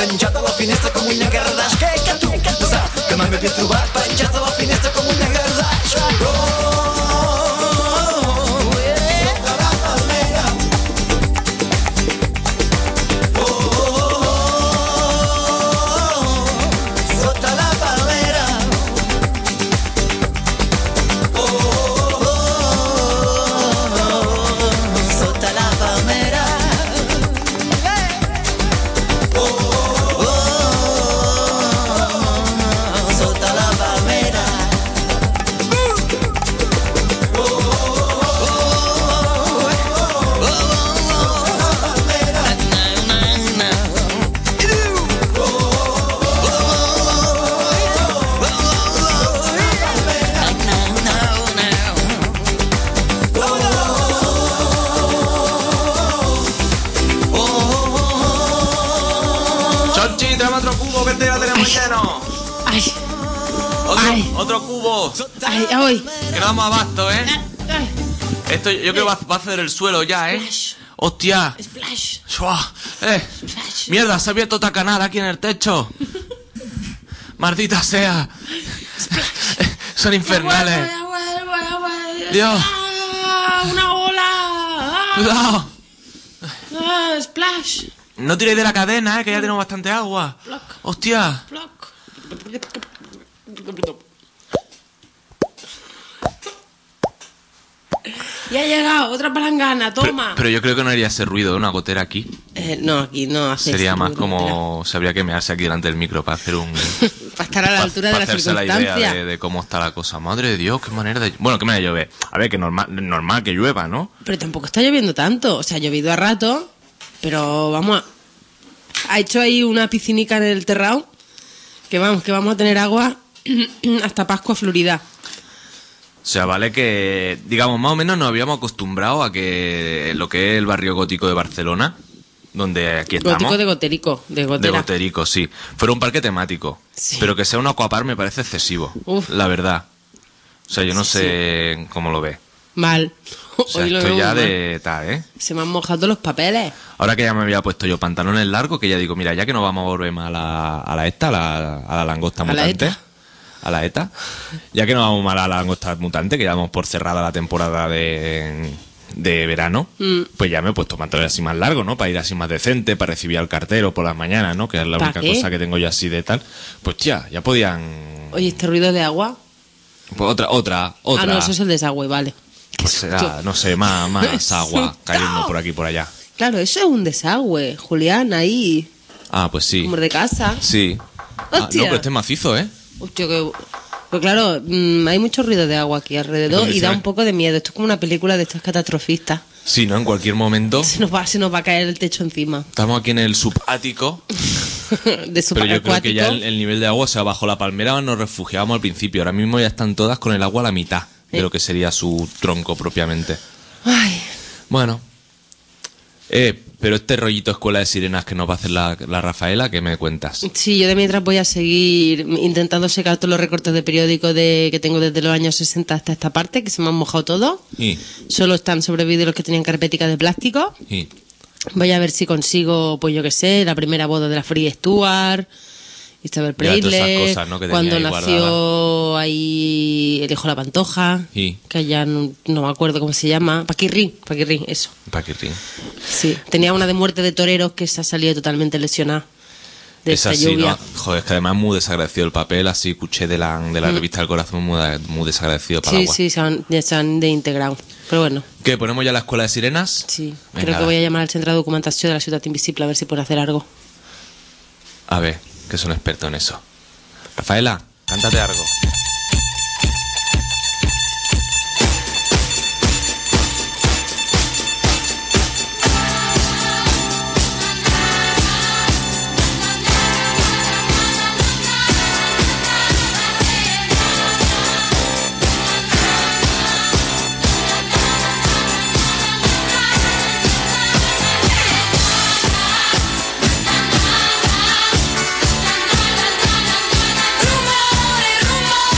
penjat a la finestra com un llangardaix. Que tu saps que mai m'havia trobat penjat a la finestra com un llangardaix. Sota la palmera. Sota la palmera. Sota la palmera. Sota la palmera. Chonchi, tráeme otro cubo que ya tenemos lleno. Ay, Ay. Otro cubo. ay, ay. Que no damos abasto, ¿eh? Ay. Esto yo creo que va a hacer el suelo ya, ¿eh? Splash. ¡Hostia! Splash. ¡Shua! Splash. ¡Mierda! Se ha abierto otra canal aquí en el techo. ¡Maldita sea! Son infernales. Ya vuelvo. Dios. Ah, una ola. Ah, ¡Cuidado! splash. No tiréis de la cadena, que ya tenemos bastante agua. Block. ¡Hostia! Block. Ya ha llegado, otra palangana, toma. Pero yo creo que no haría ese ruido de una gotera aquí. No, aquí no hace. Sería ese más ruido, como... Sabría que mearse aquí delante del micro para hacer un... para estar a la altura de para la hacerse la circunstancia. idea de cómo está la cosa. Madre de Dios, qué manera de... Bueno, qué manera de llover. A ver, que normal que llueva, ¿no? Pero tampoco está lloviendo tanto. O sea, ha llovido a rato, pero vamos a... Ha hecho ahí una piscinica en el terrao, que vamos a tener agua hasta Pascua Florida. O sea, vale que, digamos, más o menos nos habíamos acostumbrado a que lo que es el barrio gótico de Barcelona, donde aquí estamos... Gótico de Gotérico, de Gotera. De Gotérico, sí. Fuera un parque temático. Sí. Pero que sea un aquapark me parece excesivo. Uf. La verdad. O sea, yo no Sí, sé cómo lo ves. Mal. O sea, Hoy lo estoy veo ya muy mal. de tal, ¿eh? Se me han mojado los papeles. Ahora que ya me había puesto yo pantalones largos, que ya digo, mira, ya que no vamos a volver más a la langosta A la mutante. ETA. A la ETA. Ya que no vamos más a la langosta mutante, que ya vamos por cerrada la temporada de verano, pues ya me he puesto pantalones así más largos, ¿no? Para ir así más decente, para recibir al cartero por las mañanas, ¿no? Que es la ¿Pa única qué? cosa que tengo yo así de tal. Pues ya podían... Oye, este ruido de agua. Pues otra. Ah, no, eso es el desagüe, vale. Pues será, no sé, más agua cayendo por aquí y por allá. Claro, eso es un desagüe, Julián, ahí, Ah, pues sí. como de casa. Sí. Ah, no, Hostia. pero este es macizo, ¿eh? Hostia, que... Pues claro, hay mucho ruido de agua aquí alrededor y da Condiciones. un poco de miedo. Esto es como una película de estas catastrofistas. Sí, ¿no? En cualquier momento. Se nos va a caer el techo encima. Estamos aquí en el subático, De pero yo creo que ya subacuático. el nivel de agua, o sea, bajo la palmera nos refugiábamos al principio. Ahora mismo ya están todas con el agua a la mitad de lo que sería su tronco propiamente. Ay, Bueno. Pero este rollito escuela de sirenas que nos va a hacer la Rafaela, ¿qué me cuentas? sí, yo de mientras voy a seguir intentando secar todos los recortes de periódico que tengo desde los años 60 hasta esta parte, que se me han mojado todos. Y, Solo están sobrevividos los que tenían carpetica de plástico. y, Voy a ver si consigo, pues yo qué sé, la primera boda de la Free Stewart, Isabel Ya, todas esas Preisler, cosas, ¿no? que cuando tenía ahí nació ahí el hijo de la Pantoja, Sí. que ya no me acuerdo cómo se llama, Paquirrín, eso. Paquirrín. Sí, tenía una de muerte de toreros que se ha salido totalmente lesionada de Es esta así, lluvia. ¿no? Joder, es que además es muy desagradecido el papel, así cuché de la revista del corazón, muy desagradecido para el Sí, agua. sí, ya se han deintegrado. Pero bueno, ¿Qué? ¿Ponemos ya la escuela de sirenas? sí, Venga, creo que voy a llamar al Centro de Documentación de la Ciudad Invisible a ver si pueden hacer algo. A ver, que son expertos en eso. Rafaela, cántate algo. Rumore, rumore.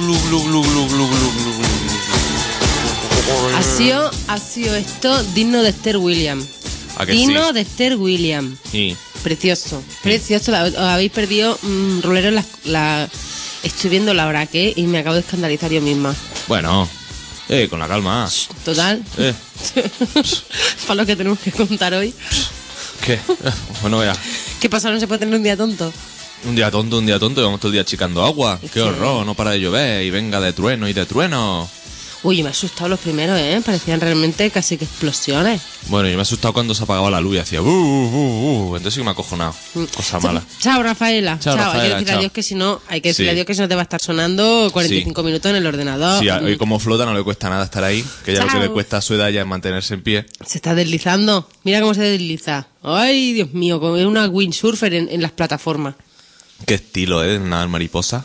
Ha sido esto digno de Esther Williams. ¿A que Digno sí? de Esther Williams. Sí. Precioso, precioso. Os habéis perdido rolero en Estoy viendo la hora que y me acabo de escandalizar yo misma. Bueno, con la calma. Total. Para lo que tenemos que contar hoy. ¿Qué? Bueno, vea. ¿Qué pasa? No se puede tener un día tonto. Un día tonto, y vamos todo el día achicando agua. Es Qué que- horror, no para de llover y venga de trueno y de trueno. Uy, me ha asustado los primeros, ¿eh? Parecían realmente casi que explosiones. Bueno, yo me he asustado cuando se apagaba la luz y hacía entonces sí que me ha acojonado. Cosa mala. Chao, Rafaela. Chao, Hay que Rafaela, decirle chao. adiós que si no, hay que decirle Sí. adiós que si no te va a estar sonando 45 minutos en el ordenador. Sí, hoy como flota no le cuesta nada estar ahí, que ya lo que Chao. le cuesta a su edad ya es mantenerse en pie. Se está deslizando. Mira cómo se desliza. Ay, Dios mío, como es una windsurfer en las plataformas. Qué estilo, ¿eh? Una mariposa.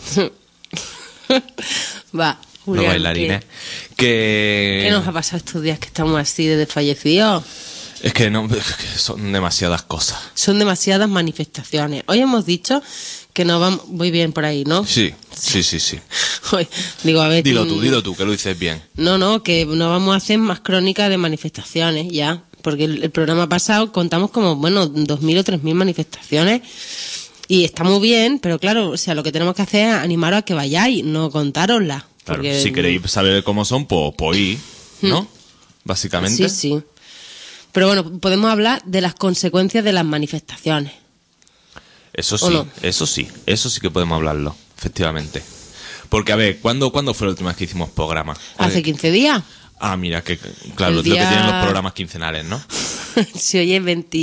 Va, Una Julián, bailarina. ¿qué nos ha pasado estos días que estamos así de desfallecidos? Es que no, es que son demasiadas cosas. Son demasiadas manifestaciones. Hoy hemos dicho que nos vamos... Voy bien por ahí, ¿no? Sí. Hoy, digo, a ver... Dilo tú, que lo dices bien. No, que no vamos a hacer más crónicas de manifestaciones ya. Porque el programa pasado contamos como, 2.000 o 3.000 manifestaciones. Y está muy bien, pero claro, o sea, lo que tenemos que hacer es animaros a que vayáis, no contároslas. Claro, Porque- si queréis saber cómo son, pues ir, ¿no? Básicamente. Sí. Pero bueno, podemos hablar de las consecuencias de las manifestaciones. Eso ¿O sí, no? eso sí que podemos hablarlo, efectivamente. Porque, a ver, ¿cuándo fue la última vez que hicimos programa? Hace 15 días. Ah, mira, que claro, El es lo que día- tienen los programas quincenales, ¿no? Si hoy es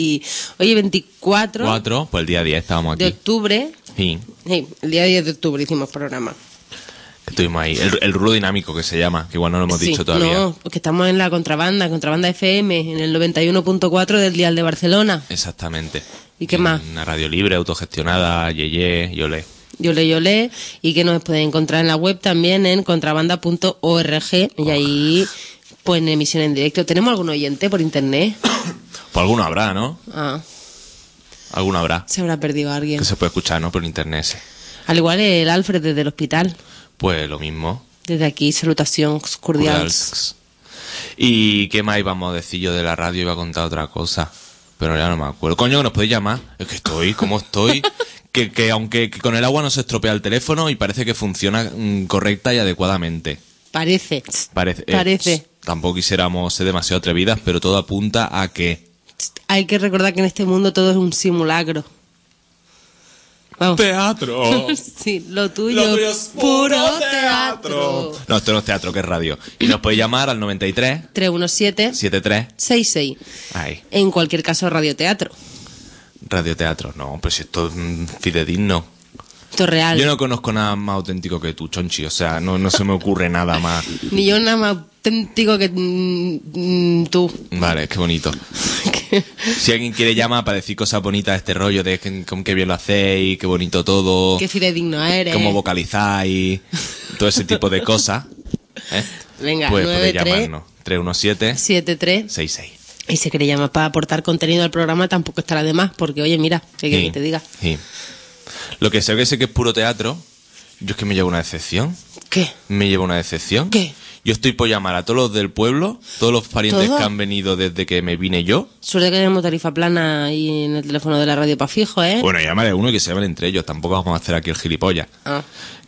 24 4, pues el día 10 estábamos de aquí. octubre. Sí, Sí, el día 10 de octubre hicimos programa. que estuvimos ahí. El rulo dinámico que se llama, que igual no lo hemos Sí, dicho todavía. No, porque estamos en la contrabanda FM, en el 91.4 del Dial de Barcelona. Exactamente. ¿Y qué más? Una radio libre, autogestionada, yeye, y olé. Yole, y que nos pueden encontrar en la web también en contrabanda.org y ahí pues en emisión en directo. ¿Tenemos algún oyente por internet? Pues alguno habrá, ¿no? Ah, Alguno habrá. se habrá perdido alguien. Que se puede escuchar, ¿no? Por internet. Sí. Al igual el Alfred desde el hospital. Pues lo mismo. Desde aquí, salutaciones cordiales. Cordials. ¿Y qué más íbamos a decir yo de la radio? Iba a contar otra cosa. Pero ya no me acuerdo. Coño, que nos podéis llamar. Es que ¿cómo estoy? que aunque que con el agua no se estropea el teléfono y parece que funciona correcta y adecuadamente. Parece. Parece. Tampoco quisiéramos ser demasiado atrevidas, pero todo apunta a que... Hay que recordar que en este mundo todo es un simulacro. Vamos. ¡Teatro! Sí, lo tuyo es puro teatro. No, esto no es teatro, que es radio. Y nos podéis llamar al 93 317 73. 66. Ay, En cualquier caso, radioteatro. radioteatro. No, pues si esto es fidedigno. Esto es real. Yo no conozco nada más auténtico que tú, Chonchi. O sea, no se me ocurre nada más. Ni yo nada más auténtico que tú. Vale, qué bonito. Si alguien quiere llamar para decir cosas bonitas de este rollo de con qué bien lo hacéis, qué bonito todo, Qué fidedigno eres. cómo vocalizáis, todo ese tipo de cosas, ¿eh? Venga, Pues podéis 93 llamarnos. 317 73. 66. Y si queréis llamar para aportar contenido al programa tampoco estará de más, porque oye, mira, ¿qué quieres que te diga? Sí. Lo que sé que es puro teatro, yo es que me llevo una decepción. ¿Qué? Me llevo una decepción. ¿Qué? Yo estoy por llamar a todos los del pueblo, todos los parientes ¿Todo? que han venido desde que me vine yo. Suerte que tenemos tarifa plana ahí en el teléfono de la radio para fijo, ¿eh? Bueno, llamaré a uno y que se llamen entre ellos. Tampoco vamos a hacer aquí el gilipollas. Ah.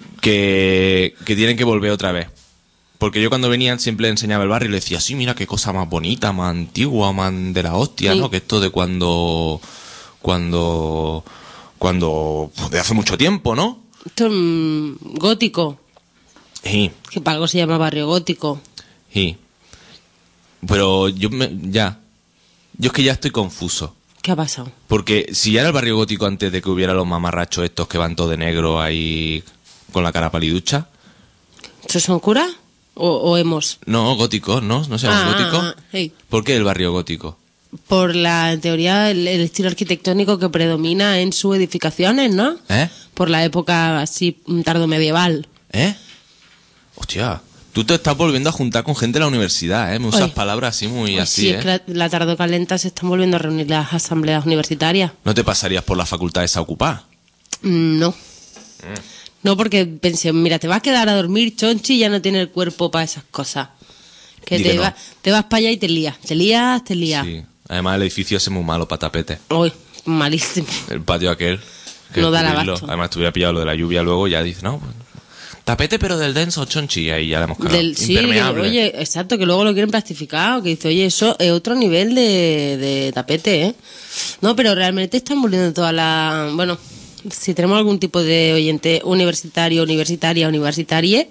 Que tienen que volver otra vez. Porque yo cuando venían siempre enseñaba el barrio y le decía, sí, mira qué cosa más bonita, más antigua, más de la hostia, Sí. ¿no? Que esto de cuando de hace mucho tiempo, ¿no? Esto es gótico, Sí, que para algo se llama barrio gótico. sí. Pero yo es que ya estoy confuso. ¿Qué ha pasado? Porque si ya era el barrio gótico antes de que hubiera los mamarrachos estos que van todo de negro ahí con la cara paliducha. ¿Estos son curas? ¿O hemos? No, góticos, ¿no? ¿No se llama gótico? Sí. ¿Por qué el barrio gótico? Por la, en teoría, el estilo arquitectónico que predomina en sus edificaciones, ¿no? ¿Eh? Por la época así tardomedieval. ¿Eh? Hostia, tú te estás volviendo a juntar con gente de la universidad, ¿eh? Me usas Ay. palabras así muy Pues así, sí, ¿eh? es que la tardocalenta se están volviendo a reunir las asambleas universitarias. ¿No te pasarías por la facultad esa ocupada? No. No, porque pensé, mira, te vas a quedar a dormir, Chonchi, y ya no tiene el cuerpo para esas cosas. Que Di que no. te vas para allá y te lías. Sí. Además, el edificio ese es muy malo para tapete. Uy, malísimo. El patio aquel. No da el cubrirlo. abasto. Además, te hubiera pillado lo de la lluvia luego, ya dices, no, pues, tapete pero del denso, Chonchi, y ahí ya le hemos cagado. Sí, Impermeable. oye, exacto, que luego lo quieren plastificado, que dice, oye, eso es otro nivel de tapete, ¿eh? No, pero realmente están volviendo todas las... Bueno, si tenemos algún tipo de oyente universitario, universitaria,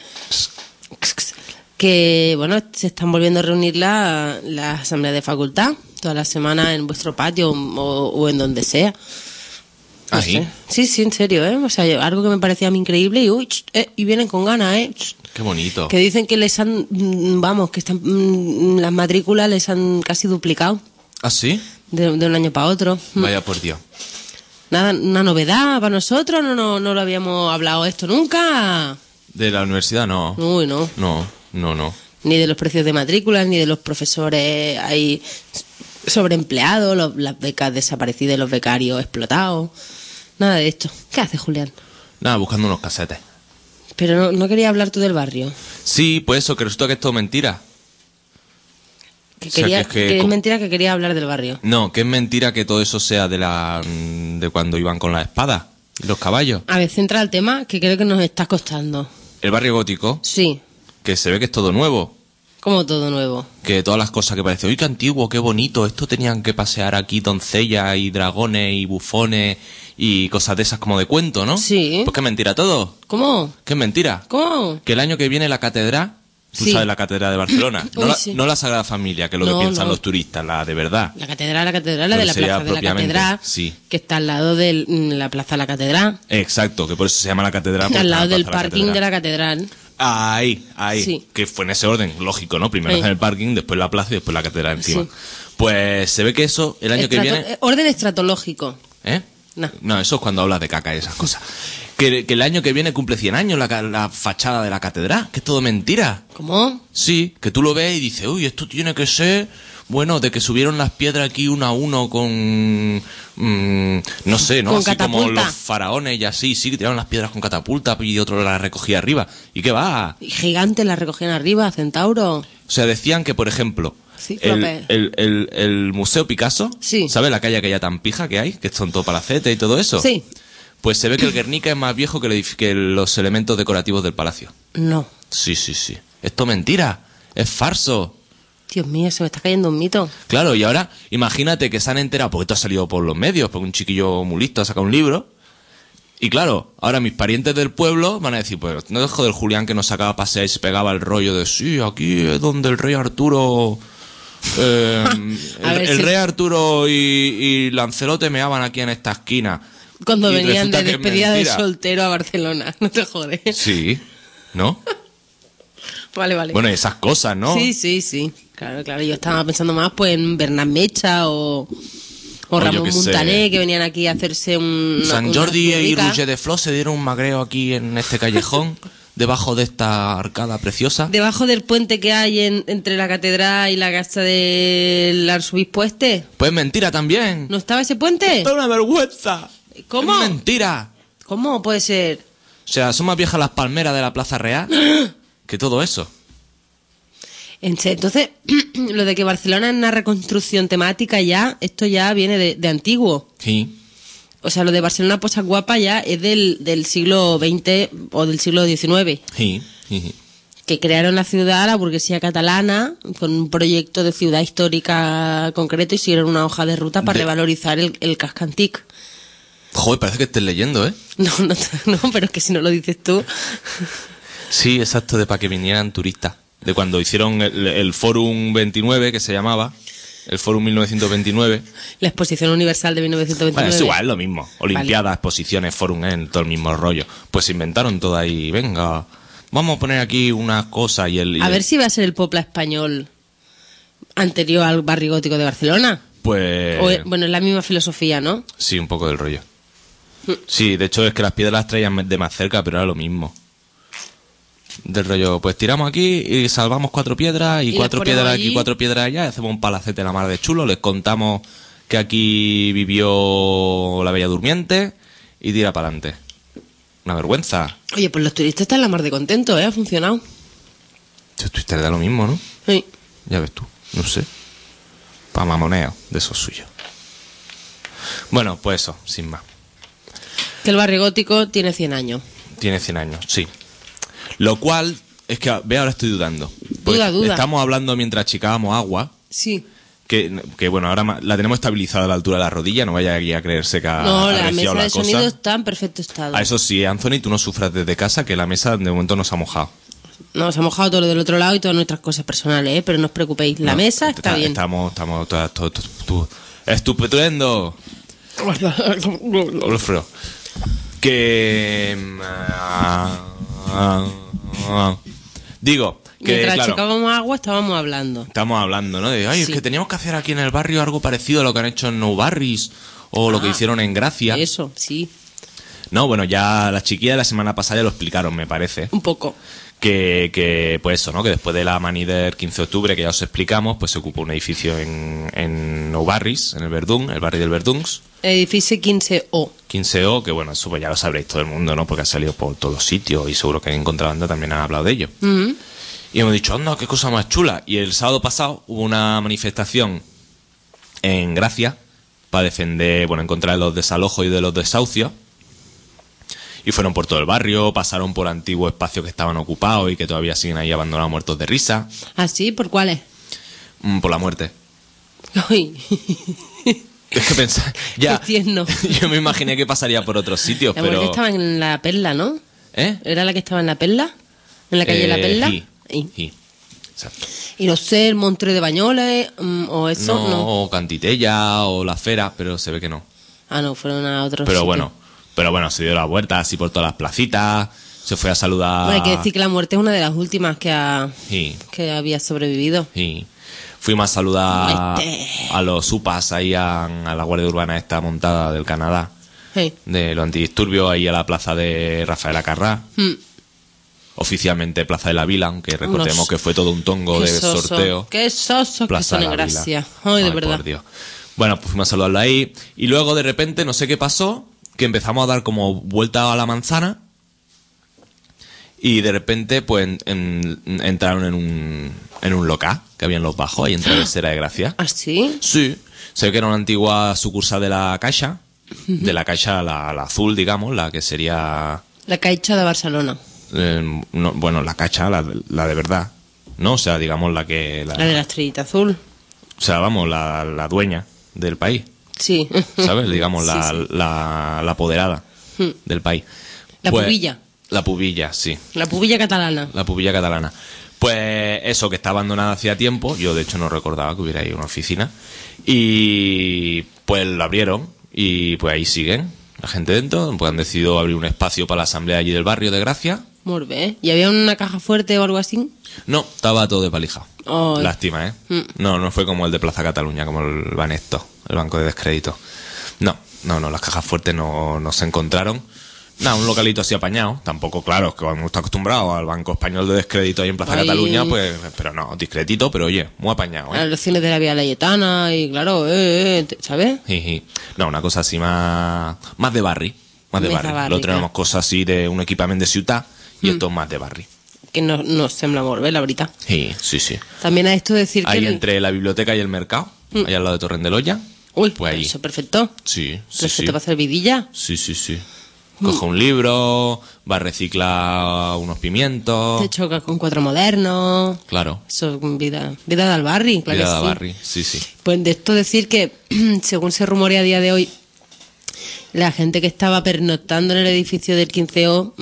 que, bueno, se están volviendo a reunir la asamblea de facultad todas las semanas en vuestro patio o en donde sea. No ¿Ah, sí? sé. Sí, en serio, ¿eh? O sea, algo que me parecía a mí increíble y vienen con ganas, ¿eh? Qué bonito. Que dicen que les han, que están, las matrículas les han casi duplicado ¿Ah, sí? de un año para otro. Vaya por Dios. Nada, una novedad para nosotros, no lo habíamos hablado esto nunca. ¿De la universidad? No. Uy, no. No. Ni de los precios de matrículas, ni de los profesores ahí sobreempleados, las becas desaparecidas, los becarios explotados. Nada de esto. ¿Qué haces, Julián? Nada, buscando unos casetes. Pero no quería hablar tú del barrio. Sí, pues eso, que resulta que es todo mentira. Que, O sea, quería, que que es mentira que quería hablar del barrio. No, que es mentira que todo eso sea de cuando iban con las espadas y los caballos. A ver, centra el tema que creo que nos está costando. El barrio gótico, Sí, que se ve que es todo nuevo. como todo nuevo. Que todas las cosas que parecen, uy, qué antiguo, qué bonito, esto tenían que pasear aquí doncellas y dragones y bufones y cosas de esas como de cuento, ¿no? Sí. Pues que es mentira todo. ¿Cómo? Que es mentira. ¿Cómo? Que el año que viene la catedral, tú Sí. sabes la catedral de Barcelona, no, Uy, sí. no la Sagrada Familia, que es lo No, que piensan no. los turistas, la de verdad. La catedral, la de Lo la que sería plaza de la propiamente, catedral, sí. que está al lado de la plaza de la catedral, Exacto, que por eso se llama la catedral. porque al lado está en del la plaza parking de catedral. la catedral. Ahí, Sí. que fue en ese orden, lógico, ¿no? Primero Sí. en el parking, después la plaza y después la catedral encima. Sí. Pues se ve que eso, el año que viene... Orden estratológico. ¿Eh? No. Eso es cuando hablas de caca y esas cosas. Que el año que viene cumple 100 años la fachada de la catedral, que es todo mentira. ¿Cómo? Sí, que tú lo ves y dices, uy, esto tiene que ser... Bueno, de que subieron las piedras aquí uno a uno con... no sé, ¿no? Con así como catapulta. los faraones y así, sí, que tiraron las piedras con catapulta y otro las recogía arriba. ¿Y qué va? Gigantes la recogían arriba, centauro. O sea, decían que, por ejemplo, Cíclope. el Museo Picasso, Sí. ¿sabes la calle aquella tan pija que hay? Que son todo palacete y todo eso. Sí. Pues se ve que el Guernica es más viejo que los elementos decorativos del palacio. No. Sí. Esto es mentira. Es farso. Dios mío, se me está cayendo un mito. Claro, y ahora imagínate que se han enterado, porque esto ha salido por los medios, porque un chiquillo muy listo ha sacado un libro. Y claro, ahora mis parientes del pueblo van a decir, pues no dejo del Julián que nos sacaba a pasear y se pegaba el rollo de, sí, aquí es donde el rey Arturo... A ver el si- rey Arturo y Lancelote meaban aquí en esta esquina. Cuando Y venían resulta de que es despedida de mentira. soltero a Barcelona. No te jodes. Sí, ¿no? Vale. Bueno, y esas cosas, ¿no? Sí. Claro. Yo estaba pensando más pues en Bernat Mecha o yo Ramón qué sé. Muntané, que venían aquí a hacerse un... San Jordi y Roger de Flos se dieron un magreo aquí en este callejón, debajo de esta arcada preciosa. Debajo del puente que hay entre la catedral y la casa del arzobispo este. Pues mentira también. ¿No estaba ese puente? ¡Es una vergüenza! ¿Cómo? Es mentira. ¿Cómo puede ser? O sea, son más viejas las palmeras de la Plaza Real que todo eso. Entonces, lo de que Barcelona es una reconstrucción temática ya, esto ya viene de antiguo. Sí. O sea, lo de Barcelona Posa Guapa ya es del siglo XX o del siglo XIX. Sí. Que crearon la ciudad, la burguesía catalana, con un proyecto de ciudad histórica concreto y siguieron una hoja de ruta para revalorizar el casco antiguo. Joder, parece que estés leyendo, ¿eh? No, pero es que si no lo dices tú... Sí, exacto, de para que vinieran turistas. De cuando hicieron el Fórum 29, que se llamaba, el Fórum 1929. La Exposición Universal de 1929. Bueno, es igual, es lo mismo. Olimpiadas, exposiciones, Fórum, todo el mismo rollo. Pues se inventaron todo ahí, venga, vamos a poner aquí unas cosas y el... A ver si va a ser el Popla español anterior al barrio gótico de Barcelona. Pues... Bueno, es la misma filosofía, ¿no? Sí, un poco del rollo. Sí, de hecho es que las piedras las traían de más cerca, pero era lo mismo. Del rollo, pues tiramos aquí y salvamos 4 piedras y Y 4 las ponemos piedras aquí, allí. 4 piedras allá, y hacemos un palacete la mar de chulo, les contamos que aquí vivió la Bella Durmiente y tira para adelante. Una vergüenza. Oye, pues los turistas están la mar de contentos, ¿eh? Ha funcionado. Twitter da lo mismo, ¿no? Sí. Ya ves tú, no sé. Pa' mamoneo, de esos suyos. Bueno, pues eso, sin más. Que el barrio gótico tiene 100 años. Tiene 100 años, sí. Lo cual, es que, ve, ahora estoy dudando. Porque Duda. Estamos hablando mientras achicábamos agua, Sí. que bueno, ahora la tenemos estabilizada a la altura de la rodilla, no vaya aquí a creerse que ha No, la arreciado mesa de cosa. sonido está en perfecto estado. A eso sí, Anthony, tú no sufras desde casa, que la mesa de momento no se ha mojado. No, se ha mojado todo lo del otro lado y todas nuestras cosas personales, ¿eh? Pero no os preocupéis, la mesa está bien. Estamos estupendo. Olfredo. Que... digo, que Mientras claro, checábamos agua estábamos hablando. estamos hablando, ¿no? De, ay, Sí. es que teníamos que hacer aquí en el barrio algo parecido a lo que han hecho en Nou Barris o lo que hicieron en Gracia. Eso, sí, No, bueno, ya las chiquillas de la semana pasada ya lo explicaron, me parece. un poco. Que pues eso, ¿no? Que después de la mani del 15 de octubre, que ya os explicamos, pues se ocupó un edificio en Nou Barris, en el Verdún, el barrio del Verdungs. Edificio 15O. 15O, que bueno, eso pues ya lo sabréis todo el mundo, ¿no? Porque ha salido por todos los sitios y seguro que en Contrabanda también han hablado de ello. Ujú. Y hemos dicho, anda, qué cosa más chula. Y el sábado pasado hubo una manifestación en Gracia para defender, bueno, en contra de los desalojos y de los desahucios. Y fueron por todo el barrio, pasaron por antiguos espacios que estaban ocupados y que todavía siguen ahí abandonados muertos de risa. ¿Ah, sí? ¿Por cuáles? Por la muerte. Uy. Es que pensar, ya, Qué tierno. yo me imaginé que pasaría por otros sitios, La muerte pero... estaba en la Perla, ¿no? ¿Eh? ¿Era la que estaba en la Perla? ¿En la calle de la Perla? Sí, Y, sí, exacto. y no sé, el Montre de Bañoles o eso, no. O Cantitella o La Fera, pero se ve que no. Ah, no, fueron a otros Pero sitios. bueno, se dio la vuelta así por todas las placitas, se fue a saludar... Bueno, hay que decir que la muerte es una de las últimas Sí, que había sobrevivido. sí. Fuimos a saludar Maite. a los UPAs ahí a la Guardia Urbana esta montada del Canadá, Sí. de los antidisturbios, ahí a la plaza de Rafael Acarrá. Mm. Oficialmente Plaza de la Vila, aunque recordemos Unos- que fue todo un tongo Qué de soso, sorteo. qué sosos que Plaza son de en la Gracia. Vila. Ay, de Ay, verdad. por Dios. Bueno, pues fuimos a saludarlo ahí. Y luego, de repente, no sé qué pasó, que empezamos a dar como vuelta a la manzana. Y de repente, pues, entraron en un local que había en Los Bajos, ahí en Travesera de Gracia. ¿Ah, sí? Sí. Se ve que era una antigua sucursal de la Caixa. De la Caixa, la azul, digamos, la que sería... La Caixa de Barcelona. bueno, la Caixa, la de verdad. ¿No? O sea, digamos, la que... La de la estrellita azul. O sea, vamos, la dueña del país, Sí. ¿sabes? Digamos, Sí, sí. la apoderada del país. La Pues, pubilla. La pubilla, sí. La pubilla catalana. La pubilla catalana. Pues eso, que está abandonada hacía tiempo. Yo, de hecho, no recordaba que hubiera ahí una oficina. Y pues la abrieron y pues ahí siguen la gente dentro. Pues han decidido abrir un espacio para la asamblea allí del barrio de Gracia. Muy bien. ¿Y había una caja fuerte o algo así? No, estaba todo de palija. Ay. Lástima, ¿eh? No fue como el de Plaza Cataluña, como el Banesto, el banco de descrédito. No, las cajas fuertes no se encontraron. Nada, un localito así apañado. Tampoco, claro, es que uno está acostumbrado al Banco Español de Descrédito ahí en Plaza Ahí. Cataluña, pues, pero no, discretito, pero oye, muy apañado, Las ¿eh? lecciones de la Vía Layetana y claro, ¿sabes? Jiji. No, una cosa así más de barri. Más de Més de barri. barri, Lo tenemos clar. cosas así de un equipamiento de ciudad y esto es más de barri. Que no sembla molt bé, la veritat. Sí. También a esto decir Ahí que... entre la biblioteca y el mercado, ahí al lado de Torrent de Loya. Uy, pues ahí. eso perfecto. Sí. Perfecto para hacer vidilla. Sí. Coge un libro, va a reciclar unos pimientos. Te chocas con cuatro modernos. Claro. Eso es vida del barri, claro Vida que de sí. barri, sí. Pues de esto decir que, según se rumorea a día de hoy, la gente que estaba pernoctando en el edificio del 15O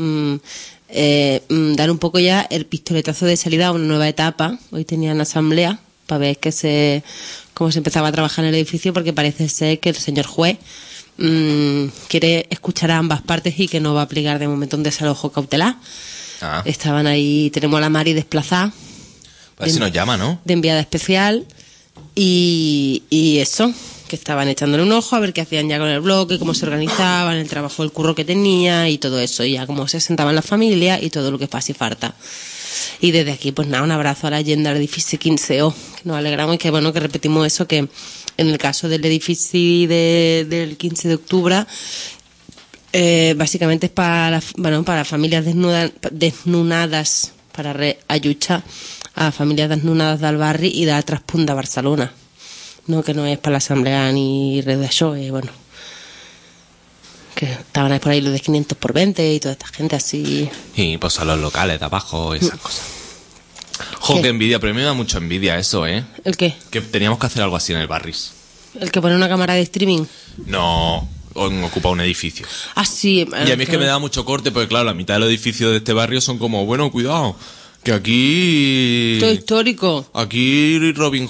dar un poco ya el pistoletazo de salida a una nueva etapa. Hoy tenían asamblea para ver cómo se empezaba a trabajar en el edificio, porque parece ser que el señor juez quiere escuchar a ambas partes y que no va a aplicar de momento un desalojo cautelar. Ah, Estaban ahí, tenemos a la Mari desplazada a ver si nos llama, ¿no? de enviada especial y eso, que estaban echándole un ojo a ver qué hacían ya con el bloque, cómo se organizaban, el trabajo, el curro que tenía y todo eso, y ya cómo se sentaban las familias y todo lo que pasa y falta. Y desde aquí, pues nada, un abrazo a la leyenda del edificio 15O, que nos alegramos y que bueno, que repetimos eso, que en el caso del edificio del 15 de octubre, Básicamente es para familias desnunadas, para reayuchar a familias desnunadas del barri y de Traspunta Barcelona. No, que no es para la asamblea ni red de show, bueno. Que estaban ahí por ahí los de 500 por 20 y toda esta gente así. Y pues a los locales de abajo y esas cosas. Jo, ¿Qué? qué envidia, pero a mí me da mucha envidia eso, ¿eh? ¿El qué? Que teníamos que hacer algo así en el Barris. ¿El que pone una cámara de streaming? No, ocupa un edificio. Ah, sí. Y a mí es que me da mucho corte, porque claro, la mitad de los edificios de este barrio son como, bueno, cuidado, que aquí... Todo histórico. Aquí Robin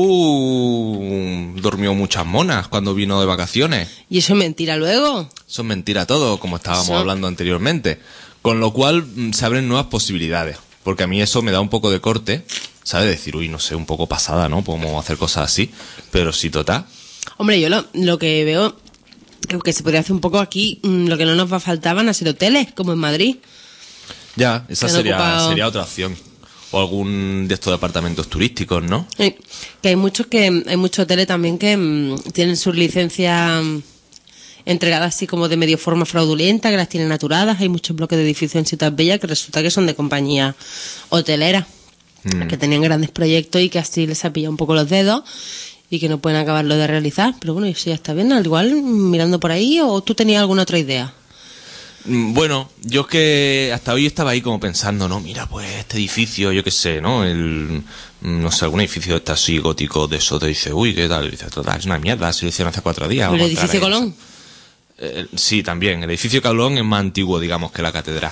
Hood durmió muchas monas cuando vino de vacaciones. ¿Y eso es mentira luego? Eso es mentira todo, como estábamos Eso. hablando anteriormente. Con lo cual se abren nuevas posibilidades. Porque a mí eso me da un poco de corte, ¿sabes? Decir, uy, no sé, un poco pasada, ¿no? Podemos hacer cosas así. Pero sí, total. Hombre, yo lo que veo que se podría hacer un poco aquí, lo que no nos va a faltar van a ser hoteles, como en Madrid. Ya, esa Que han ocupado- sería otra opción. O algún de estos departamentos turísticos, ¿no? Que hay muchos hoteles también que tienen sus licencias entregadas así como de medio forma fraudulenta, que las tienen aturadas. Hay muchos bloques de edificios en Ciudad Bella que resulta que son de compañías hoteleras, que tenían grandes proyectos y que así les ha pillado un poco los dedos y que no pueden acabarlo de realizar. Pero bueno, eso ya está bien, al igual mirando por ahí, ¿o tú tenías alguna otra idea? Bueno, yo es que hasta hoy estaba ahí como pensando, ¿no? Mira, pues este edificio, yo qué sé, ¿no? No sé, algún edificio de este así gótico de eso te dice, uy, ¿qué tal? Y dice, total, es una mierda, se lo hicieron hace 4 días. ¿El vamos a edificio entrar ahí". Colón? Sí, también. El edificio Colón es más antiguo, digamos, que la catedral.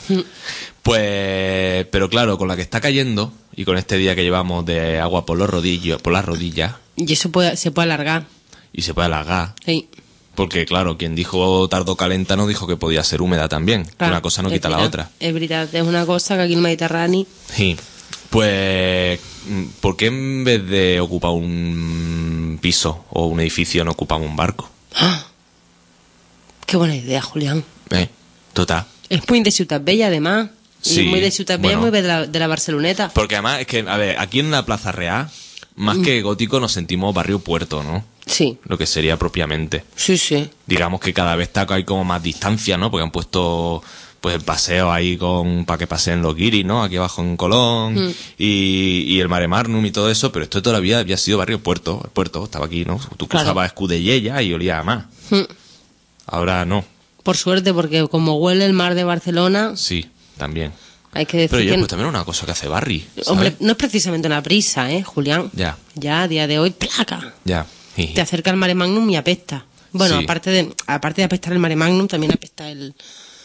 Pues, pero claro, con la que está cayendo y con este día que llevamos de agua por las rodillas, Y eso se puede alargar. y se puede alargar. Sí. Porque, claro, quien dijo tardo calenta no dijo que podía ser húmeda también. Claro, Una cosa no es quita la verdad, otra. Es verdad, es una cosa que aquí en el Mediterráneo... Sí. Pues, ¿por qué en vez de ocupar un piso o un edificio no ocupamos un barco? ¡Ah! ¡Qué buena idea, Julián! Total. Es muy de Ciudad Bella, además. Sí, Y muy de Ciudad Bella, bueno. muy de la Barceloneta. Porque además es que, a ver, aquí en la Plaza Real, más que gótico nos sentimos barrio puerto, ¿no? Sí, Lo que sería propiamente. sí, sí. Digamos que cada vez hay como más distancia, ¿no? Porque han puesto pues el paseo ahí para que paseen los guiris, ¿no? Aquí abajo en Colón y el Mare Magnum y todo eso, pero esto toda la vida había sido barrio puerto. El puerto estaba aquí, ¿no? Tú Claro. cruzabas Escudellella y olía a más. Ahora no. Por suerte, porque como huele el mar de Barcelona, Sí, también. hay que decir Pero que... ya, pues también una cosa que hace Barry, ¿sabes? Hombre, no es precisamente una prisa, Julián? Ya. Ya, a día de hoy, placa. Ya. Te acerca el Mare Magnum y apesta. Bueno, Sí. aparte de apestar el Mare Magnum, también apesta en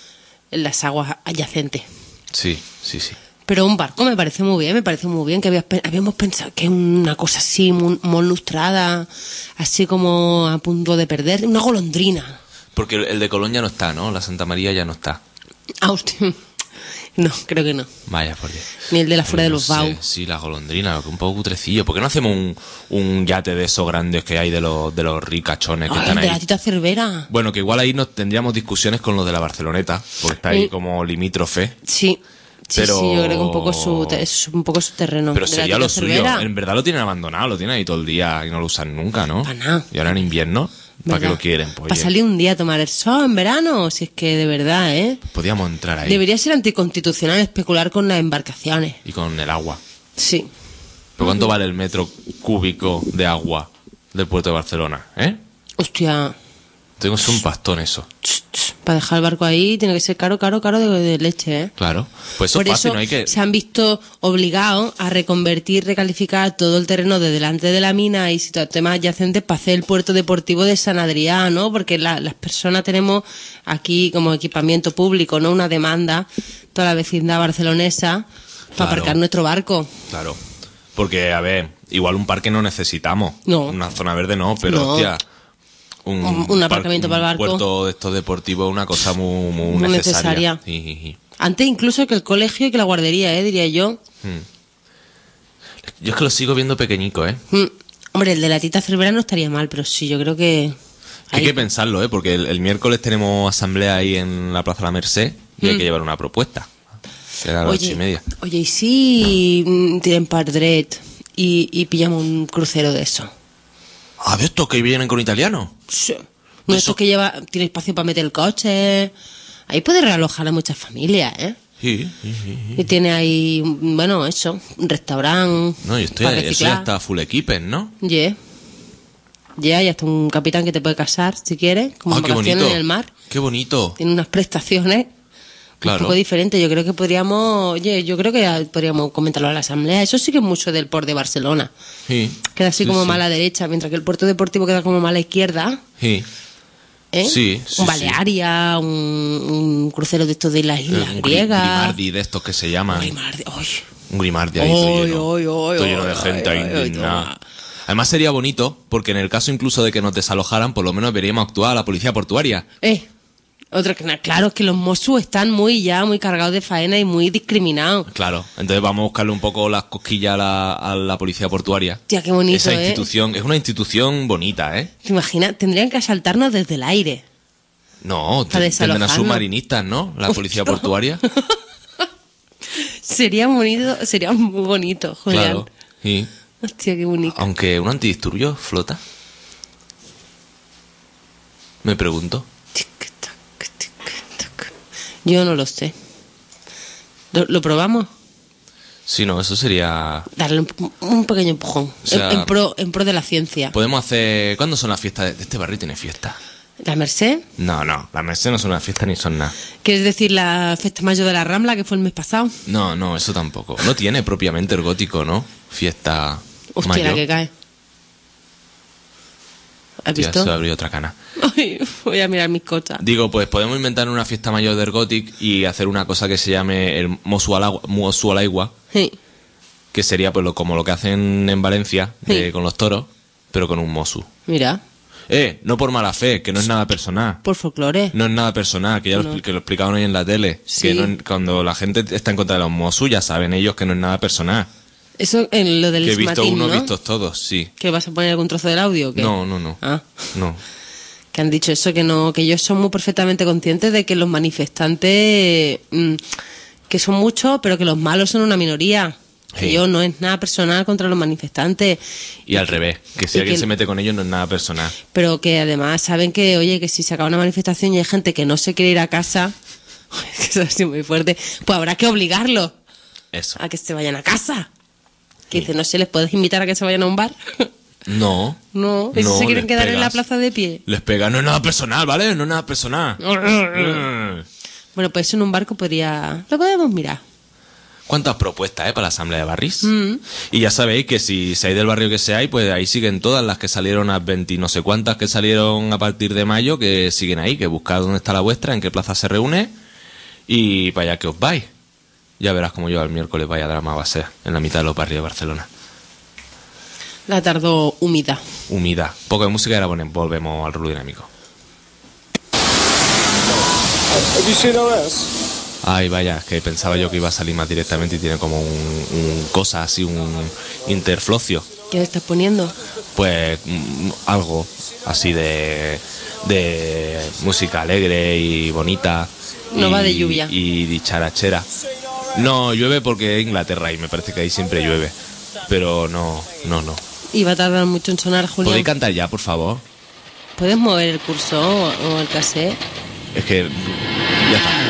las aguas adyacentes. Sí, sí, sí. Pero un barco me parece muy bien que habíamos pensado que es una cosa así, muy lustrada, así como a punto de perder, una golondrina. Porque el de Colón ya no está, ¿no? La Santa María ya no está. Ah, hostia. No, creo que no. Vaya, por Dios. Ni el de la Fuera de No los sé, Bau. Sí, la golondrina, un poco cutrecillo. ¿Por qué no hacemos un yate de esos grandes que hay de los ricachones que Ay, están el de ahí? la Tita Cervera. Bueno, que igual ahí nos tendríamos discusiones con los de la Barceloneta, porque está ahí Sí. como limítrofe. Sí. Sí, Pero- sí, yo creo que es un poco su terreno. Pero De la sería Tita lo suyo. Cervera. En verdad lo tienen abandonado, lo tienen ahí todo el día y no lo usan nunca, ¿no? Pa' nada. Y ahora en invierno, ¿para qué ¿Verdad? lo quieren? Pues, Para oye, salir un día a tomar el sol en verano, si es que de verdad, podíamos entrar ahí. Debería ser anticonstitucional especular con las embarcaciones. Y con el agua. Sí. ¿Pero cuánto vale el metro cúbico de agua del puerto de Barcelona? Hostia, Tengo que ser un pastón eso. para dejar el barco ahí tiene que ser caro de leche, Claro. Pues eso Por es fácil, eso no hay que... se han visto obligados a reconvertir, recalificar todo el terreno de delante de la mina y temas adyacentes para hacer el puerto deportivo de San Adrià, ¿no? Porque las personas tenemos aquí como equipamiento público, ¿no? Una demanda, toda la vecindad barcelonesa, para Claro. aparcar nuestro barco. Claro. Porque, a ver, igual un parque no necesitamos. No. Una zona verde no, pero, No. hostia... Un aparcamiento para el barco. Un puerto de estos deportivos es una cosa muy Muy necesaria. necesaria. Sí. Antes incluso que el colegio y que la guardería, diría yo. Yo es que lo sigo viendo pequeñico, Hombre, el de la Tita Cervera no estaría mal, pero sí, yo creo que... Hay ahí- que pensarlo, porque el miércoles tenemos asamblea ahí en la Plaza de la Merced y hay que llevar una propuesta. Será a las 8:30. Oye, ¿y si tienen Pardret y pillamos un crucero de eso? Ah, ¿de estos que vienen con italiano? Sí. Uno de estos que tiene espacio para meter el coche. Ahí puede realojar a muchas familias, ¿eh? Sí. Y tiene ahí, bueno, eso, un restaurante. No, para eso ya reciclar. está full equipen, ¿no? Ya, y hasta un capitán que te puede casar, si quieres, como ¡Ah, qué vacaciones bonito! en el mar. ¡Qué bonito! Tiene unas prestaciones Claro. un poco diferentes. Yo creo que podríamos comentarlo a la asamblea. Eso sí que es mucho del port de Barcelona. Sí. Queda así Sí, como sí. mala derecha, mientras que el puerto deportivo queda como mala izquierda. Sí. ¿Eh? Sí, sí, un Balearia, un crucero de estos de las islas Un griegas. Grimardi de estos que se llaman. Grimardi, ¡ay! Un Grimardi ahí todo lleno. Todo lleno de gente ahí indignada. Además sería bonito, porque en el caso incluso de que nos desalojaran, por lo menos veríamos actuar a la policía portuaria. Otra que claro, es que los Mossos están muy cargados de faena y muy discriminados. Claro, entonces vamos a buscarle un poco las cosquillas a la policía portuaria. Tía, qué bonito, Esa institución, es una institución bonita, ¿eh? ¿Te imaginas? Tendrían que asaltarnos desde el aire. No, Para tendrán desalojarnos. submarinistas, ¿no? La policía portuaria. Sería bonito, sería muy bonito, Julián. Claro, sí. Hostia, qué bonito. Aunque un antidisturbio flota. Me pregunto. Yo no lo sé. ¿Lo probamos? Sí, no, eso sería... Darle un pequeño empujón. O sea, en pro de la ciencia. Podemos hacer... ¿Cuándo son las fiestas? De este barrio tiene fiesta. ¿La Merced? No, las Merced no son una fiesta ni son nada. ¿Quieres decir la Festa Mayor de la Rambla, que fue el mes pasado? No, eso tampoco. No tiene propiamente el gótico, ¿no? Fiesta Hostia, mayor. la que cae. ¿Has Tía, visto? se abrió otra cana. Ay, voy a mirar mis cosas. Digo, pues podemos inventar una fiesta mayor del Gothic y hacer una cosa que se llame el Mosu al Aigua, Sí. que sería pues como lo que hacen en Valencia Sí. con los toros, pero con un Mosu. Mira, No por mala fe, que no es nada personal. por folclore. No es nada personal, que ya No. que lo explicaban hoy en la tele. Sí. Que cuando la gente está en contra de los Mosu, ya saben ellos que no es nada personal. Eso en lo del Que he visto Smatin, uno, ¿no? vistos todos, sí. ¿Que vas a poner algún trozo del audio o qué? No. Ah, No. que han dicho eso, que no, que ellos son muy perfectamente conscientes de que los manifestantes, que son muchos, pero que los malos son una minoría. Que Sí. yo no es nada personal contra los manifestantes. Y al revés, que si y alguien que- se mete con ellos no es nada personal. Pero que además saben que, oye, que si se acaba una manifestación y hay gente que no se quiere ir a casa, que eso ha sido muy fuerte, pues habrá que obligarlos Eso. a que se vayan a casa. Que dice, no sé, ¿les puedes invitar a que se vayan a un bar? No. No, ¿y si se quieren les quedar en la pegas. plaza de pie? Les pega, no es nada personal, ¿vale? No es nada personal. Bueno, pues eso en un barco lo podemos mirar. ¿Cuántas propuestas, para la asamblea de barris? Y ya sabéis que si seáis del barrio que seáis, pues ahí siguen todas las que salieron a 20 y no sé cuántas que salieron a partir de mayo, que siguen ahí, que buscad dónde está la vuestra, en qué plaza se reúne y para allá que os vais. Ya verás como yo el miércoles vaya drama va a ser en la mitad de los barrios de Barcelona. La tardó húmeda. Humida. Poco de música y ahora volvemos al rulo dinámico. Have you seen OS? Ay, vaya, que pensaba yo que iba a salir más directamente y tiene como un cosa así, un interflocio. ¿Qué le estás poniendo? Pues algo así de música alegre y bonita. No va de lluvia. Y dicharachera. No, llueve porque es Inglaterra y me parece que ahí siempre llueve. Pero no. Y va a tardar mucho en sonar, Julián. ¿Podéis cantar ya, por favor? ¿Puedes mover el cursor o el cassette? Es que... ya está.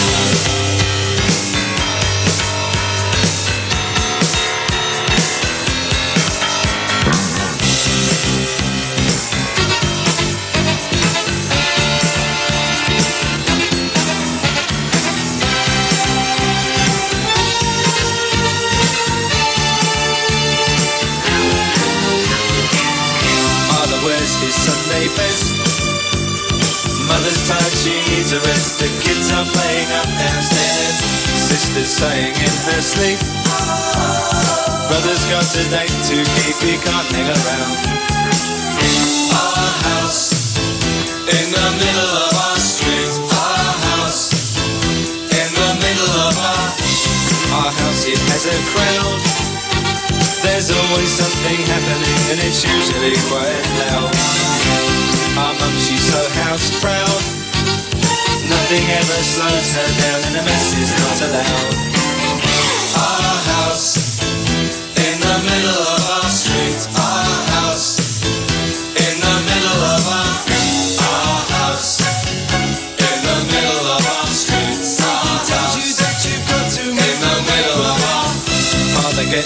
Father wears his Sunday best. Mother's tired, she needs a rest. The kids are playing up downstairs. Sister's sighing in her sleep. Brother's got a date to keep, he can't hang around. Our house in the middle of our street. Our house in the middle of our house. It has a crowd. There's always something happening and it's usually quite loud. Our mum, she's so house proud. Nothing ever slows her down and a mess is not allowed. Our house in the middle of our street. Our house in the middle of our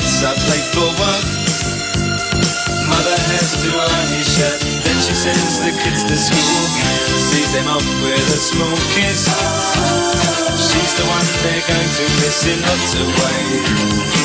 kids are late for work. Mother has to iron his shirt. Then she sends the kids to school, sees them off with a small kiss. She's the one they're going to miss in lots of ways.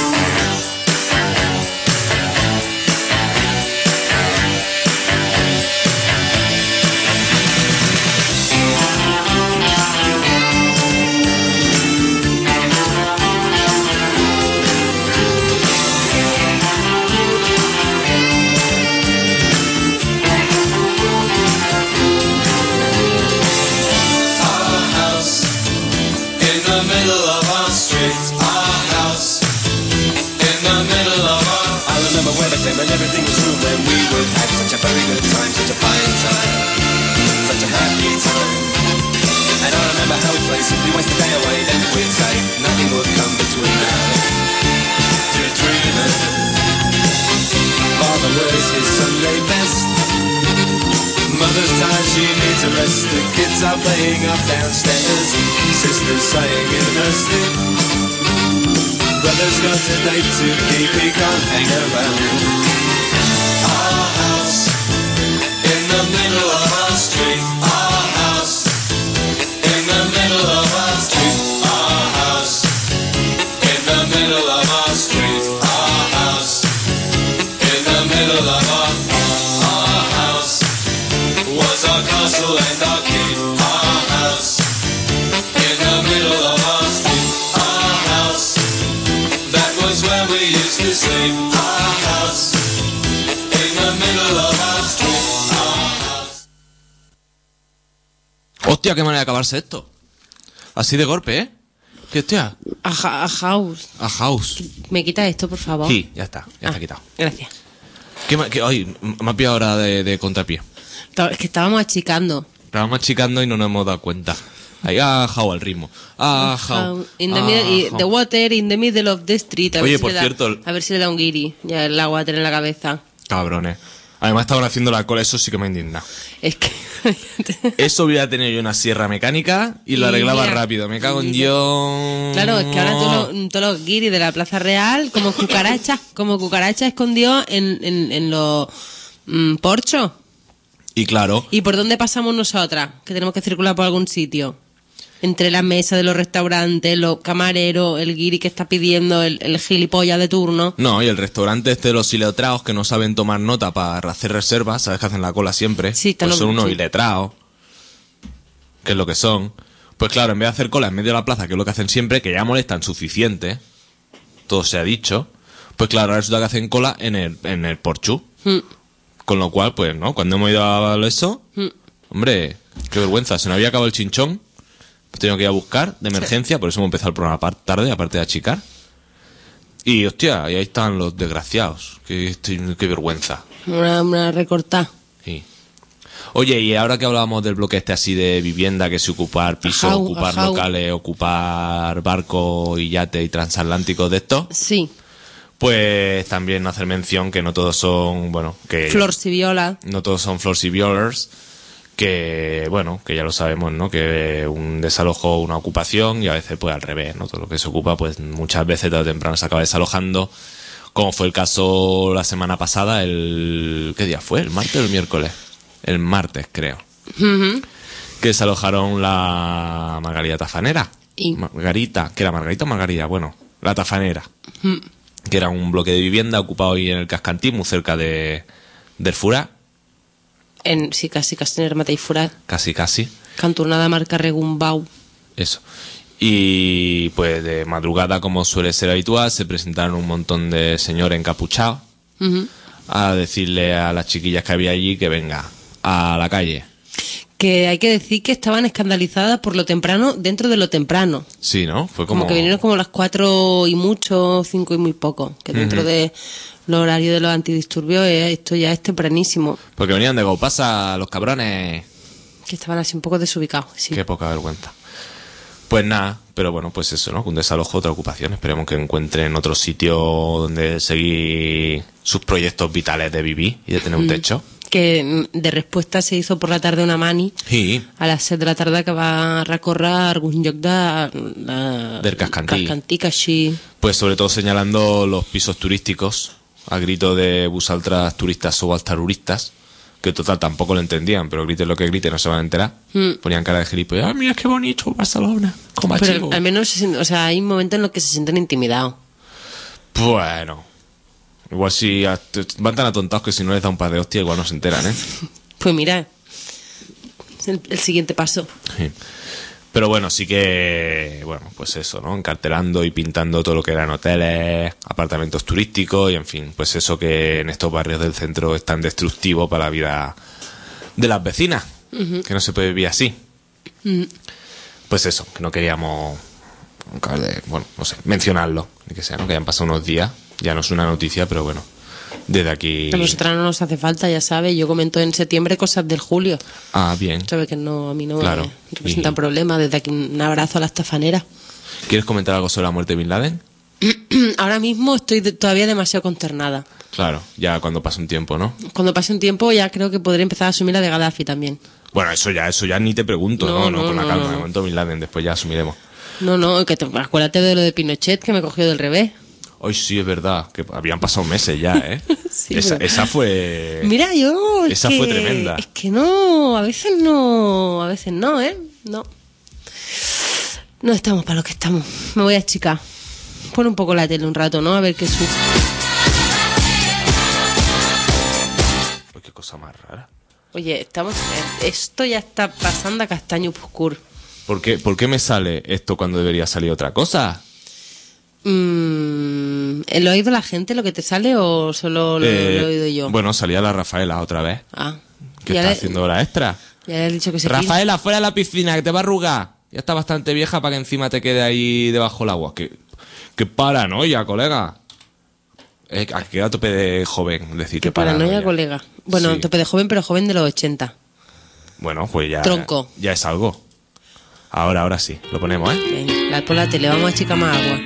And everything was true when we would have such a very good time, such a fine time, such a happy time. And I remember how we'd play, simply waste the day away, then we'd say nothing would come between us. To dreamers, Father wears his Sunday best. Mother's tired, she needs a rest. The kids are playing up downstairs, sister's saying in her sleep. Brother's got a date to keep, he can't hang around. Our house, in the middle of our street. Our house, in the middle of our street. Our house, in the middle of our street. Our house, in the middle of our house, was our castle and our keep. Our house, in the middle of our street. Our house, that was where we used to sleep. Our house, in the middle of our street. Our house. Hostia, qué manera de acabarse esto. Así de golpe, ¿eh? ¿Qué hostia? A house. A house. ¿Me quita esto, por favor? Sí, ya está quitado. Gracias. Ay, me ha pillado ahora de contrapié. Es que estábamos achicando. Estábamos achicando y no nos hemos dado cuenta. Ahí ha jao al ritmo. The water in the middle of the street. Oye, por cierto... A ver si le da un guiri. Ya el agua tiene en la cabeza. Cabrones. Además estaban haciendo la cola, eso sí que me ha indignado. Es que... Eso hubiera tenido yo una sierra mecánica y lo arreglaba rápido. Me cago en Dios. Claro, es que ahora todos los guiris de la Plaza Real, como cucaracha escondió en los porchos. Y claro. ¿Y por dónde pasamos nosotras? Que tenemos que circular por algún sitio. Entre las mesas de los restaurantes, los camareros, el guiri que está pidiendo, el gilipollas de turno. No, y el restaurante este de los iletrados que no saben tomar nota para hacer reservas, ¿sabes? Que hacen la cola siempre. Sí, pues son unos iletrados. Que es lo que son. Pues claro, en vez de hacer cola en medio de la plaza, que es lo que hacen siempre, que ya molestan suficiente, todo se ha dicho, pues claro, ahora resulta que hacen cola en el porchu. Con lo cual, pues, ¿no? Cuando hemos ido a eso, hombre, qué vergüenza, se nos había acabado el chinchón. Tengo que ir a buscar de emergencia, por eso hemos empezado el programa tarde, aparte de achicar. Y hostia, y ahí están los desgraciados. Qué vergüenza. Una recortada. Sí. Oye, y ahora que hablábamos del bloque este así de vivienda, que es ocupar pisos, ocupar locales, ocupar barcos y yates y transatlánticos de estos. Sí. Pues también hacer mención que no todos son, bueno, que... Flors y viola. No todos son flors y violers. Que, bueno, que ya lo sabemos, ¿no? Que un desalojo, una ocupación, y a veces pues al revés, ¿no? Todo lo que se ocupa, pues muchas veces tarde o temprano se acaba desalojando, como fue el caso la semana pasada, ¿qué día fue? ¿El martes o el miércoles? El martes, creo. Que desalojaron la Margarita Tafanera. Margarita, ¿qué era Margarita o Margarita? Bueno, la Tafanera. Que era un bloque de vivienda ocupado ahí en el Cascantí, muy cerca del Furá. Sí, casi en el Matei Furat. Casi. Cantonada marca Regumbau. Eso. Y pues de madrugada, como suele ser habitual, se presentaron un montón de señores encapuchados a decirle a las chiquillas que había allí que venga a la calle. Que hay que decir que estaban escandalizadas por lo temprano, dentro de lo temprano. Sí, ¿no? Fue como que vinieron como las 4 y mucho, 5 y muy poco. Que dentro de los horarios de los antidisturbios esto ya es tempranísimo. Porque venían de Gaupasa los cabrones. Que estaban así un poco desubicados, sí. Qué poca vergüenza. Pues nada, pero bueno, pues eso, ¿no? Un desalojo, otra ocupación. Esperemos que encuentren otro sitio donde seguir sus proyectos vitales de vivir y de tener un techo. que de respuesta se hizo por la tarde una mani Sí. a les 7 de la tarda que va recórrer a algun lloc Del Cascantí. que així... Pues sobre todo señalando los pisos turísticos, a grito de vosaltres turistas o altaruristas, que total tampoco lo entendían, pero griten lo que griten, no se van a enterar. Ponían cara de gilipollas. ¡Ah, mira qué bonito Barcelona! Como Pero al menos, o sea, hay momentos en los que se sienten intimidados. Bueno, igual si van tan atontados que si no les da un par de hostias igual no se enteran, ¿eh? Pues mira, el siguiente paso. Sí. Pero bueno, sí que, bueno, pues eso, ¿no? Encartelando y pintando todo lo que eran hoteles, apartamentos turísticos y en fin, pues eso que en estos barrios del centro es tan destructivo para la vida de las vecinas, que no se puede vivir así. Pues eso, que no queríamos, bueno, no sé, mencionarlo, ni que sea, ¿no? Que hayan pasado unos días, ya no es una noticia, pero bueno, desde aquí... A nosotras no nos hace falta, ya sabes, yo comento en septiembre cosas del julio. Ah, bien. Sabes que no, a mí no Claro. me representan problemas, desde aquí un abrazo a la estafanera. ¿Quieres comentar algo sobre la muerte de Bin Laden? Ahora mismo estoy todavía demasiado consternada. Claro, ya cuando pase un tiempo, ¿no? Cuando pase un tiempo ya creo que podré empezar a asumir la de Gaddafi también. Bueno, eso ya ni te pregunto, no, con la calma, de momento Bin Laden, después ya asumiremos. No, acuérdate de lo de Pinochet que me cogió del revés. Hoy sí es verdad, que habían pasado meses ya, ¿eh? Sí, esa fue... Mira, yo... Esa fue tremenda. Es que no, a veces no, ¿eh? No. No estamos para lo que estamos. Me voy a achicar. Pon un poco la tele un rato, ¿no? A ver qué sucede. Uy, qué cosa más rara. Oye, esto ya está pasando a castaño oscuro. ¿Por qué me sale esto cuando debería salir otra cosa? ¿Lo ha oído la gente lo que te sale o solo lo he oído yo? Bueno, salía la Rafaela otra vez. Ah. Que está haciendo hora extra. Ya le he dicho que se Rafaela, fuera de la piscina, que te va a arrugar. Ya está bastante vieja para que encima te quede ahí debajo del agua. Qué paranoia, colega. Aquí a tope de joven, decir que paranoia, colega. Bueno, sí. Tope de joven, pero joven de los 80. Bueno, pues ya... Tronco. Ya es algo. Ahora sí, lo ponemos, ¿eh? Venga, por la tele, vamos a achicar más agua.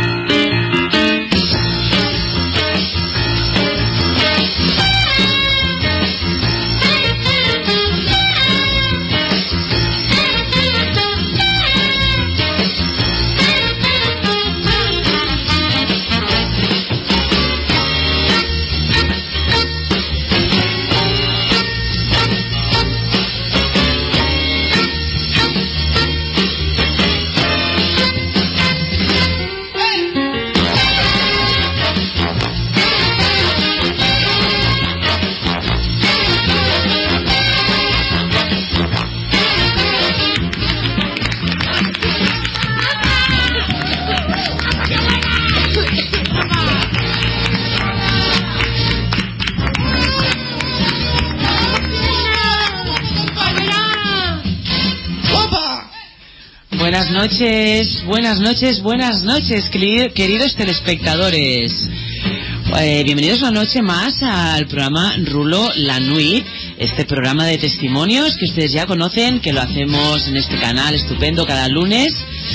Buenas noches, queridos telespectadores. Bienvenidos una noche más al programa Rulo la Nuit, este programa de testimonios que ustedes ya conocen, que lo hacemos en este canal estupendo cada lunes.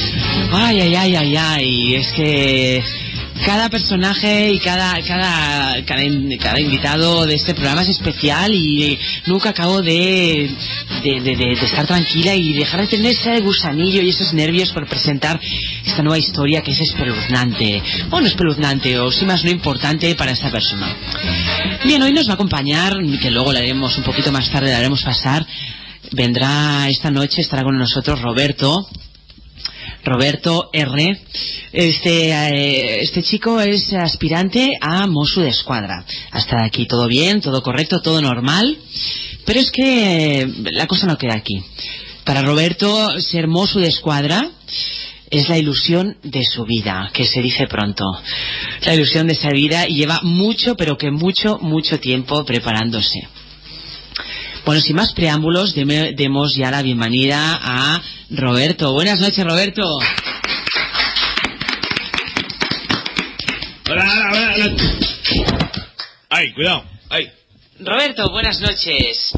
Ay, es que cada personaje y cada invitado de este programa es especial y nunca acabo de estar tranquila y dejar de tener ese gusanillo y esos nervios por presentar esta nueva historia que es espeluznante. Bueno, espeluznante o si más no importante para esta persona. Bien, hoy nos va a acompañar, que luego le haremos un poquito más tarde, le haremos pasar. Vendrá esta noche, estará con nosotros Roberto R. Este chico es aspirante a Mossos d'Esquadra. Hasta aquí todo bien, todo correcto, todo normal. Pero es que la cosa no queda aquí. Para Roberto, ser Mossos d'Esquadra es la ilusión de su vida, que se dice pronto. La ilusión de esa vida, y lleva mucho, pero que mucho tiempo preparándose. Bueno, sin más preámbulos, demos ya la bienvenida a Roberto. Buenas noches, Roberto. Hola. Ay, cuidado. Ay. Roberto, buenas noches.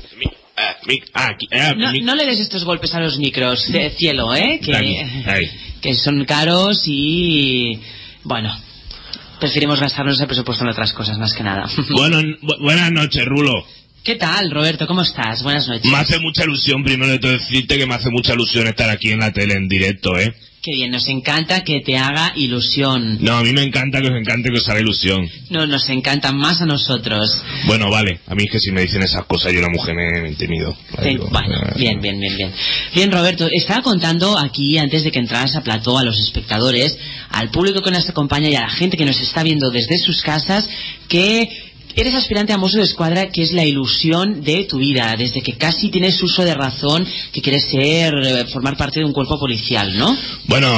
No le des estos golpes a los micros, cielo, que son caros y... Bueno, preferimos gastarnos el presupuesto en otras cosas, más que nada. Buenas noches, Rulo. ¿Qué tal, Roberto? ¿Cómo estás? Buenas noches. Me hace mucha ilusión, primero de todo decirte que me hace mucha ilusión estar aquí en la tele en directo, ¿eh? Qué bien, nos encanta que te haga ilusión. No, a mí me encanta que os haga ilusión. No, nos encanta más a nosotros. Bueno, vale, a mí es que si me dicen esas cosas yo una mujer me intimido. Bueno, bien. Bien, Roberto, estaba contando aquí, antes de que entraras a plató, a los espectadores, al público que nos acompaña y a la gente que nos está viendo desde sus casas, que eres aspirante a Mosso d'Esquadra, que es la ilusión de tu vida, desde que casi tienes uso de razón, que quieres formar parte de un cuerpo policial, ¿no? Bueno,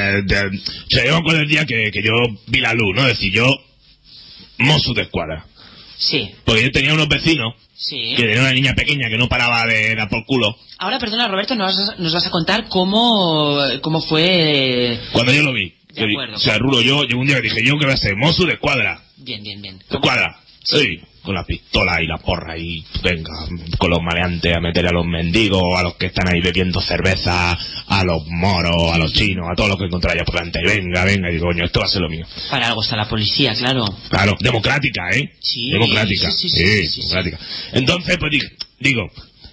yo me acuerdo el día que yo vi la luz, ¿no? Es decir, yo, Mosso d'Esquadra. Sí. Porque yo tenía unos vecinos, sí, que tenía una niña pequeña que no paraba de dar por culo. Ahora, perdona, Roberto, nos vas a contar cómo fue... Cuando yo lo vi. De acuerdo. O sea, Rulo, yo un día dije, yo que voy a ser Mosso d'Esquadra. Bien. ¿Escuadra? Sí, con la pistola y la porra y venga, con los maleantes a meter a los mendigos, a los que están ahí bebiendo cerveza, a los moros, a los chinos, a todos los que encontráis por delante. Venga, y digo, coño, esto va a ser lo mío. Para algo está la policía, claro. Claro, democrática, ¿eh? Sí. Democrática. Sí, democrática. Entonces, pues digo,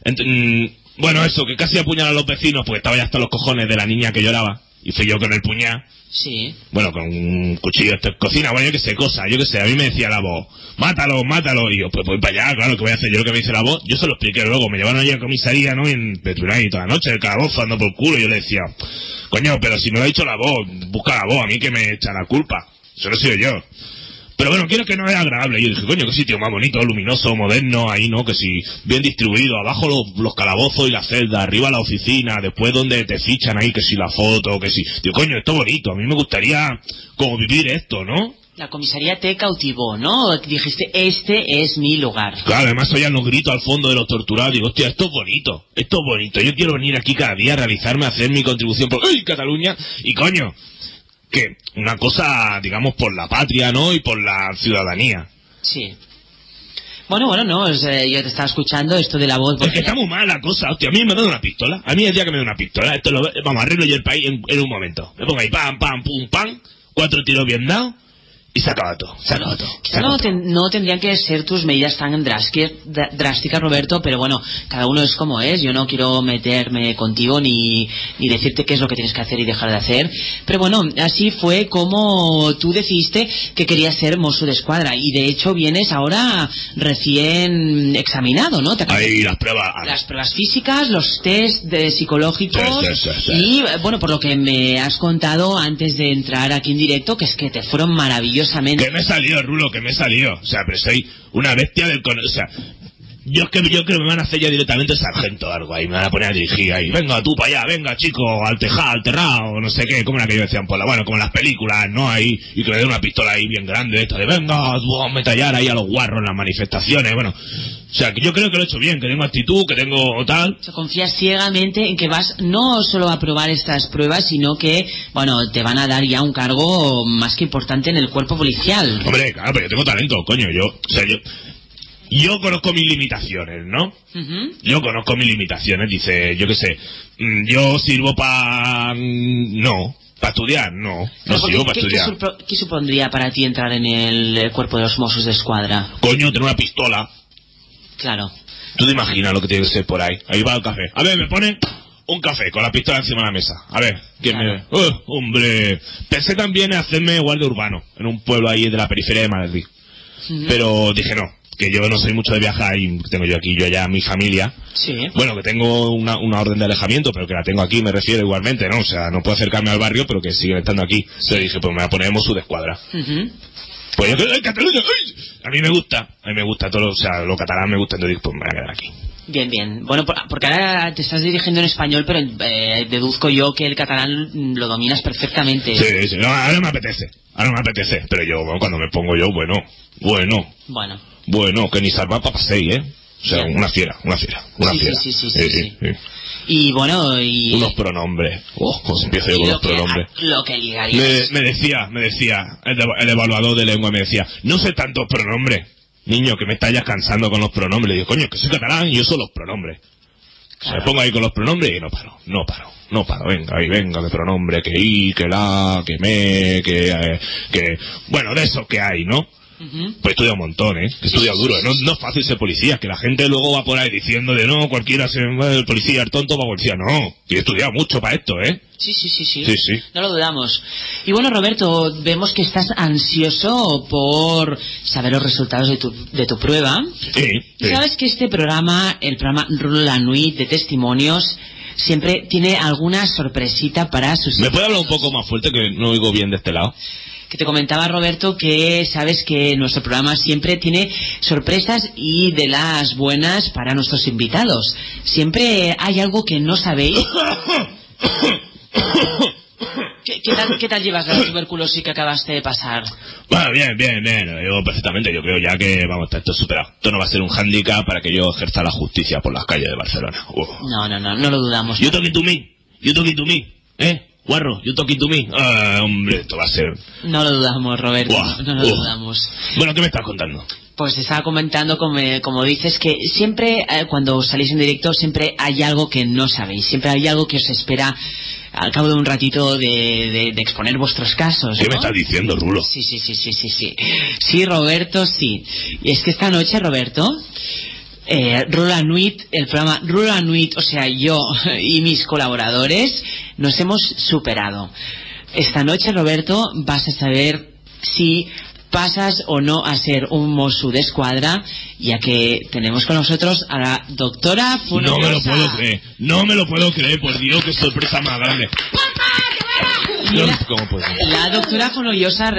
bueno, eso, que casi apuñalan a los vecinos, porque estaba ya hasta los cojones de la niña que lloraba, y fui yo con el puñal. Sí. Bueno, con un cuchillo de cocina, bueno, yo qué sé, a mí me decía la voz, mátalo, y yo, pues voy para allá, claro, ¿qué voy a hacer? Yo lo que me dice la voz, yo se lo expliqué luego, me llevaron allí a comisaría, ¿no? Y me tuvieron ahí toda la noche, el calabozo ando por el culo, y yo le decía, coño, pero si me lo ha dicho la voz, busca la voz, a mí que me echa la culpa, eso no soy yo. Pero bueno, quiero que no es agradable. Y yo dije, coño, qué sitio más bonito, luminoso, moderno, ahí, ¿no? Que si bien distribuido, abajo los calabozos y la celda, arriba la oficina, después donde te fichan ahí, que si la foto, que si... Digo, coño, esto es bonito, a mí me gustaría como vivir esto, ¿no? La comisaría te cautivó, ¿no? Dijiste, este es mi lugar. Claro, además oían los gritos al fondo de los torturados. Digo, hostia, esto es bonito. Yo quiero venir aquí cada día a realizarme, a hacer mi contribución por Cataluña. Y coño, que una cosa, digamos, por la patria, ¿no? Y por la ciudadanía. Sí. Bueno, no, yo te estaba escuchando esto de la voz. Es que está muy mal la cosa, hostia, a mí me dan una pistola. A mí el día que me dan una pistola, vamos, arreglo yo el país en un momento. Me pongo ahí, pam, pum, pam, 4 tiros bien dados. Y se acaba todo. No tendrían que ser tus medidas tan drásticas, Roberto, pero bueno, cada uno es como es. Yo no quiero meterme contigo ni decirte qué es lo que tienes que hacer y dejar de hacer. Pero bueno, así fue como tú decidiste que querías ser Mosso d'Esquadra. Y de hecho vienes ahora recién examinado, ¿no? Ahí las pruebas. Las pruebas físicas, los test psicológicos. Sí. Y bueno, por lo que me has contado antes de entrar aquí en directo, que es que te fueron maravillosos. Que me salió, Rulo, que me salió. O sea, pero soy una bestia del... O sea, yo creo que me van a hacer ya directamente sargento o algo ahí. Me van a poner a dirigir ahí. Venga, tú para allá, venga, chico, al terrado, no sé qué. Como era que yo decían, pues bueno, como en las películas, ¿no? Ahí, y que me den una pistola ahí bien grande, esta de venga, tú a metallar ahí a los guarros en las manifestaciones, bueno... O sea, que yo creo que lo he hecho bien, que tengo actitud, que tengo tal... O sea, confías ciegamente en que vas no solo a probar estas pruebas, sino que, bueno, te van a dar ya un cargo más que importante en el cuerpo policial. Hombre, claro, pero yo tengo talento, coño, yo conozco mis limitaciones, ¿no? Yo conozco mis limitaciones, dice, yo qué sé, yo sirvo para... No. ¿Para estudiar? No sirvo para estudiar. ¿Qué supondría para ti entrar en el cuerpo de los Mossos d'Esquadra? Coño, tener una pistola. Claro. Tú te imaginas lo que tiene que ser por ahí. Ahí va el café. A ver, me pone un café con la pistola encima de la mesa. A ver, ¿quién me... hombre. Pensé también en hacerme guardia urbano en un pueblo ahí de la periferia de Madrid. Pero dije no, que yo no soy mucho de viajar y tengo yo aquí, yo allá mi familia. Sí. Bueno, que tengo una orden de alejamiento, pero que la tengo aquí, me refiero igualmente, ¿no? O sea, no puedo acercarme al barrio, pero que siguen estando aquí. Entonces dije, pues me voy a poner Mosso d'Esquadra. Pues yo creo que Cataluña, a mí me gusta todo, o sea, lo catalán me gusta, entonces pues me voy a quedar aquí. Bien. Bueno, porque ahora te estás dirigiendo en español, pero deduzco yo que el catalán lo dominas perfectamente. Sí, no, ahora me apetece, pero yo, bueno, cuando me pongo yo, bueno, que ni salvar para pasear, O sea, una fiera. Sí. Y bueno, unos pronombres. Pues empiezo yo con los pronombres. Lo que ligarías. Me decía, el evaluador de lengua me decía, no sé tantos pronombres. Niño, que me estás ya cansando con los pronombres. Le digo, coño, que soy catalán y yo soy los pronombres. Claro. O sea, me pongo ahí con los pronombres y no paro. Venga, de pronombre, que i, que la, que me, que... Bueno, de eso que hay, ¿no? Pues estudia un montón, que estudia duro. No es fácil ser policía, que la gente luego va por ahí diciendo de no, cualquiera se va el policía, el tonto va policía. No, y he estudiado mucho para esto, Sí. No lo dudamos. Y bueno, Roberto, vemos que estás ansioso por saber los resultados de tu prueba. Sí. Sabes que este programa, el programa Rula la Nuit de testimonios, siempre tiene alguna sorpresita para sus... ¿Me puede hablar un poco más fuerte, que no oigo bien de este lado? Que te comentaba, Roberto, que sabes que nuestro programa siempre tiene sorpresas y de las buenas para nuestros invitados. Siempre hay algo que no sabéis. ¿Qué tal llevas la tuberculosis que acabaste de pasar? Bueno, bien, lo llevo perfectamente. Yo creo ya que, esto es superado. Esto no va a ser un hándicap para que yo ejerza la justicia por las calles de Barcelona. No lo dudamos. You talking to me, Guarro, you talking to me. Hombre, esto va a ser... No lo dudamos, Roberto, no lo dudamos. Bueno, ¿qué me estás contando? Pues estaba comentando, como dices, que siempre, cuando salís en directo, siempre hay algo que no sabéis. Siempre hay algo que os espera al cabo de un ratito de exponer vuestros casos, ¿no? ¿Qué me estás diciendo, Rulo? Sí. Sí, Roberto, sí. Y es que esta noche, Roberto... Rula Nuit, el programa Rula Nuit, o sea, yo y mis colaboradores nos hemos superado. Esta noche, Roberto, vas a saber si pasas o no a ser un Mossu d'Esquadra, ya que tenemos con nosotros a la doctora Fonollosa. No me lo puedo creer, por Dios, qué sorpresa más grande. La doctora Fonollosa,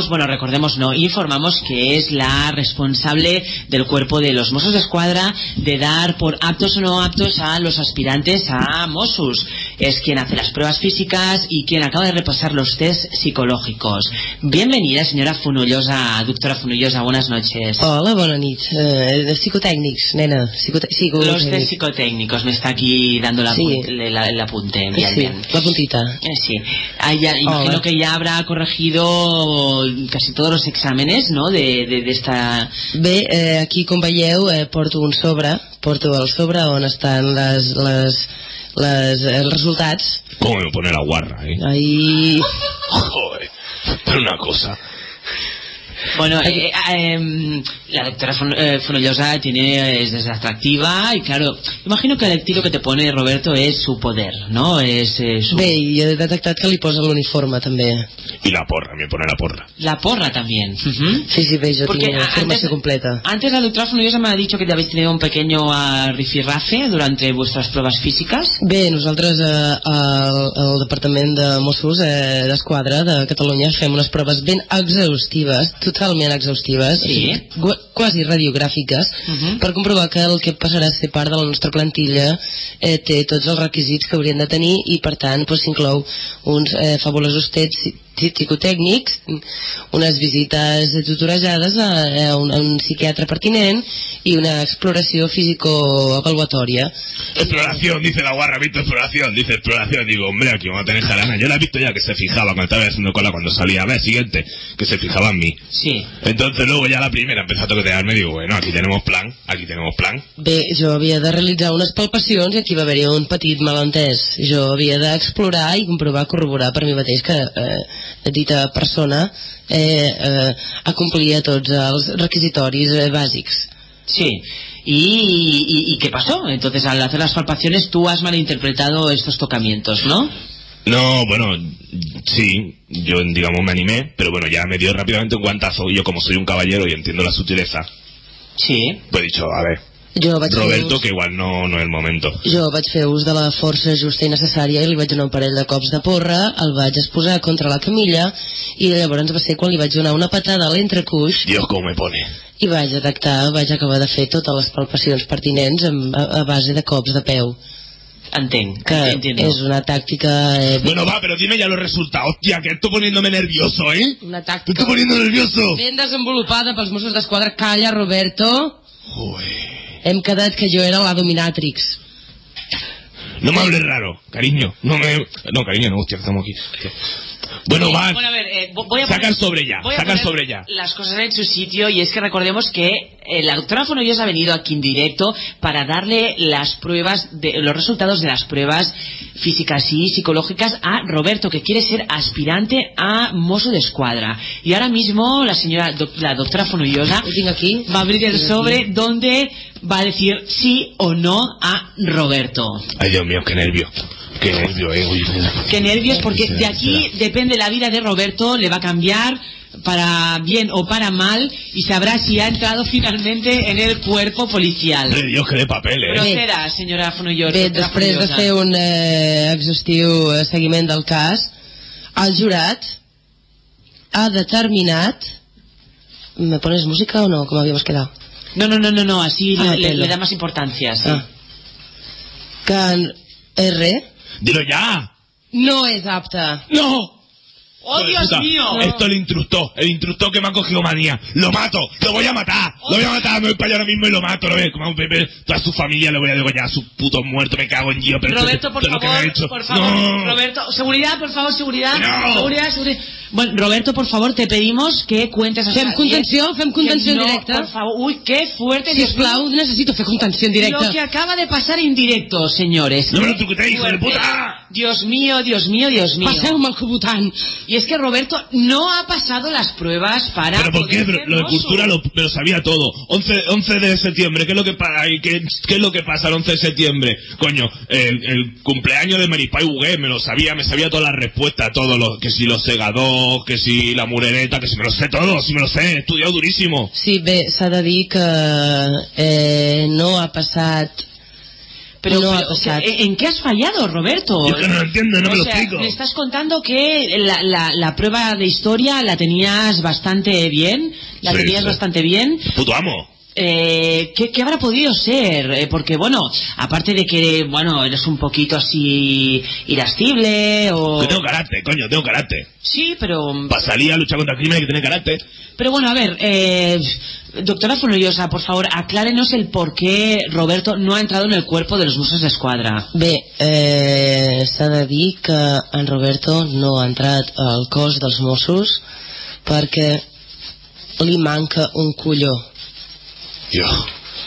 informamos que es la responsable del cuerpo de los Mossos d'Esquadra de dar por aptos o no aptos a los aspirantes a Mossos. Es quien hace las pruebas físicas y quien acaba de repasar los test psicológicos. Bienvenida, señora Fonollosa, doctora Fonollosa, buenas noches. Hola, bona nit. Psicotècnics, nena. Los test psicotécnicos, me está aquí dando el apunte. Bien. La puntita. Sí. Imagino que ya habrá corregido casi todos los exámenes, ¿no?, de esta... Bé, aquí, com veieu, porto el sobre on estan els resultats. ¿Cómo me pone la guarra, Ahí... Joder, pero una cosa... Bueno, la doctora Fonollosa es atractiva y claro, imagino que el estilo que te pone, Roberto, es su poder, ¿no? Bé, i he detectat que li posa l'uniforme també. Y la porra, me pone la porra. La porra también. Sí, bé, jo tinc una formació completa. Antes la doctora Fonollosa me ha dicho que habéis tenido un pequeño rifirrafe durante vuestras pruebas físicas. Bé, nosaltres al Departament de Mossos d'Esquadra de Catalunya fem unes proves ben exhaustives, totalment exhaustives, sí, quasi radiogràfiques, per comprovar que el que passarà a ser part de la nostra plantilla té tots els requisits que haurien de tenir i per tant s'inclou uns fabulosos tests psicotècnics, unes visites tutorejades a un psiquiatre pertinent y una exploración físico-evaluatoria. Exploración, dice la guarra, visto exploración, dice exploración. Digo, hombre, aquí vamos a tener jarana. Yo la he visto ya que se fijaba cuando estaba haciendo cola, cuando salía. A ver, siguiente, que se fijaba en mí. Sí. Entonces luego ya la primera empezó a toquetearme, digo, bueno, aquí tenemos plan. Bé, jo havia de realitzar unes palpacions i aquí va haver-hi un petit malentès. Jo havia d'explorar i comprovar, corroborar per mi mateix que dita persona acomplia tots els requisitoris bàsics. Sí. ¿Y qué pasó? Entonces, al hacer las palpaciones, tú has malinterpretado estos tocamientos, ¿no? No, bueno, sí, yo digamos me animé, pero bueno, ya me dio rápidamente un guantazo y yo como soy un caballero y entiendo la sutileza, sí, pues he dicho, a ver, Roberto, que igual no es el momento. Jo vaig fer ús de la força justa i necessària i li vaig donar un parell de cops de porra, el vaig exposar contra la camilla i llavors va ser quan li vaig donar una patada a l'entrecuix. Dios, com me pone. I vaig acabar de fer totes les palpacions pertinents a base de cops de peu. Entenc, que entiendo. És una tàctica... Bueno, va, pero dime ya los resultados. Hostia, que estoy poniéndome nervioso, Una tàctica... Me estoy poniendo nervioso. Ben desenvolupada pels Mossos d'Esquadra. Calla, Roberto. Joder. Hem quedat que jo era la dominatrix. No me hables raro, cariño. No, cariño, no, hostia, estamos aquí. Bueno, va. Bueno, a ver, voy a Saca poner, el sobre ya, voy a saca el poner sobre ya. las cosas en su sitio, y es que recordemos que la doctora Fonollosa ha venido aquí en directo para darle las pruebas, los resultados de las pruebas físicas y psicológicas a Roberto, que quiere ser aspirante a Mosso d'Esquadra. Y ahora mismo la doctora Fonollosa aquí. va a abrir el sobre donde va a decir sí o no a Roberto. Ay, Dios mío, qué nervio. Qué nervio, uy. Qué nervios, porque de aquí depende la vida de Roberto, le va a cambiar para bien o para mal, y sabrá si ha entrado finalmente en el cuerpo policial. Madre de Dios, que de papel, Proceda, senyora Fonollosa. Bé, després de fer un exhaustiu seguiment del cas, el jurat ha determinat... ¿Me pones música o no? ¿Cómo habíamos quedado? No, así le da más importancia, sí. Que en R... ¡Dilo ya! No es apta. ¡No! ¡Oh, Dios mío! No. Esto el intrustor que me ha cogido manía. ¡Lo mato! ¡Lo voy a matar! ¡Lo voy a matar! Me voy para allá ahora mismo y lo mato. ¿Lo ves? Como toda su familia le voy a degollar a su puto muerto. Me cago en Dios. Roberto, por favor. No. Roberto, seguridad, por favor, seguridad. No. Seguridad. Bueno, Roberto, por favor, te pedimos que cuentes... Fem contenció no, directa. Por favor. Uy, qué fuerte. Sisplau, necesito fer contenció en directe. Lo que acaba de pasar en directo, señores. No me lo truquetéis, hijo de puta. Dios mío. Passeu-me el cubutant. Y es que Roberto no ha pasado las pruebas para... ¿Pero por qué? Lo de cultura me lo sabía todo. 11 de septiembre, ¿qué es lo que pasa? ¿Qué es lo que pasa el 11 de septiembre? Coño, el cumpleaños de Maripay Huguet, me sabía todas las respuestas, que si los segadores, que si la murereta, que si me lo sé todo, he estudiado durísimo. Sí, bé, s'ha de dir que no ha passat... Pero, ¿en qué has fallado, Roberto? Yo que no lo entiendo, no me lo explico. Me estás contando que la prueba de historia la tenías bastante bien, bastante bien. Puto amo. ¿Qué habrá podido ser? Porque, bueno, aparte de que, bueno, eres un poquito así irascible o... Que tengo carácter. Sí, pero... Para salir a luchar contra el crimen hay que tener carácter. Pero bueno, a ver, doctora Fonollosa, por favor, aclárenos el por qué Roberto no ha entrado en el cuerpo de los Mossos d'Esquadra. Bé, s'ha de dir que en Roberto no ha entrat al cos dels Mossos perquè li manca un colló. Dios.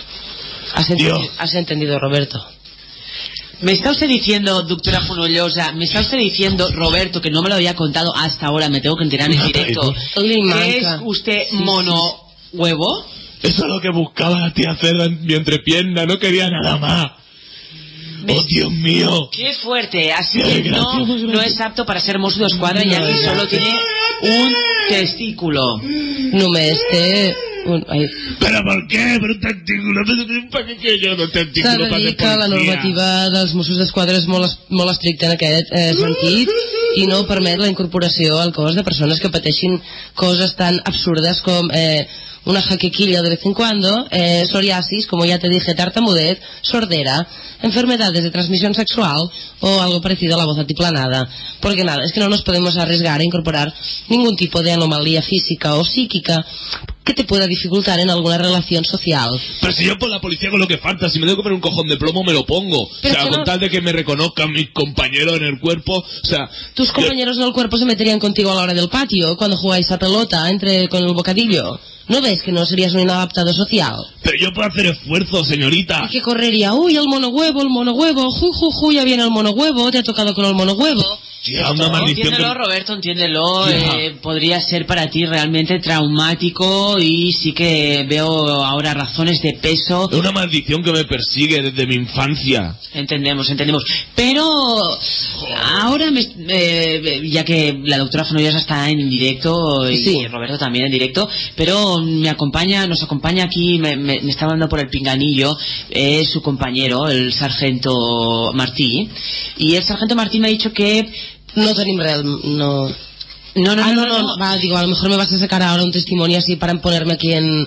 ¿Has entendido, Roberto? Me está usted diciendo, doctora Fonollosa, me está usted diciendo, Roberto, que no me lo había contado hasta ahora, me tengo que enterar en directo, que es usted huevo? Eso es lo que buscaba la tía Cerda en mi entrepierna, no quería nada más. ¡Oh, Dios mío! ¡Qué fuerte! Así que no es apto para ser Mosso d'Esquadra, ya que solo tiene un testículo. Només té... ¿Pero por qué? ¿Pero un testículo? ¿Para qué quiero yo un testículo? S'ha de dir que la normativa dels Mossos d'Esquadra és molt estricta en aquest sentit i no permet la incorporació al cos de persones que pateixin coses tan absurdes com una jaquequilla de vez en cuando, psoriasis, como ya te dije, tartamudez, sordera, enfermedades de transmisión sexual o algo parecido a la voz atiplanada. Porque nada, es que no nos podemos arriesgar a incorporar ningún tipo de anomalía física o psíquica que te pueda dificultar en alguna relación social. Pero si yo por la policía con lo que falta, si me tengo que poner un cojón de plomo me lo pongo. Pero o sea, con tal de que me reconozcan mis compañeros en el cuerpo, o sea... Tus compañeros en el cuerpo se meterían contigo a la hora del patio, cuando jugáis a pelota, con el bocadillo. ¿No ves que no serías un inadaptado social? Pero yo puedo hacer esfuerzo, señorita. ¿Y qué correría? Uy, el mono huevo, ju, ya viene el mono huevo, te ha tocado con el mono huevo. Tía, una maldición. Entiéndelo, Roberto, entiéndelo. Podría ser para ti realmente traumático y sí que veo ahora razones de peso. Es una maldición que me persigue desde mi infancia. Entendemos. Pero ahora, ya que la doctora Fonollosa está en directo y sí, Roberto también en directo, pero nos acompaña aquí, me está dando por el pinganillo, su compañero, el sargento Martí. Y el sargento Martí me ha dicho que... No tenim res, no. No. Va, digo, a lo mejor me vas a sacar ahora un testimonio así para ponerme aquí en...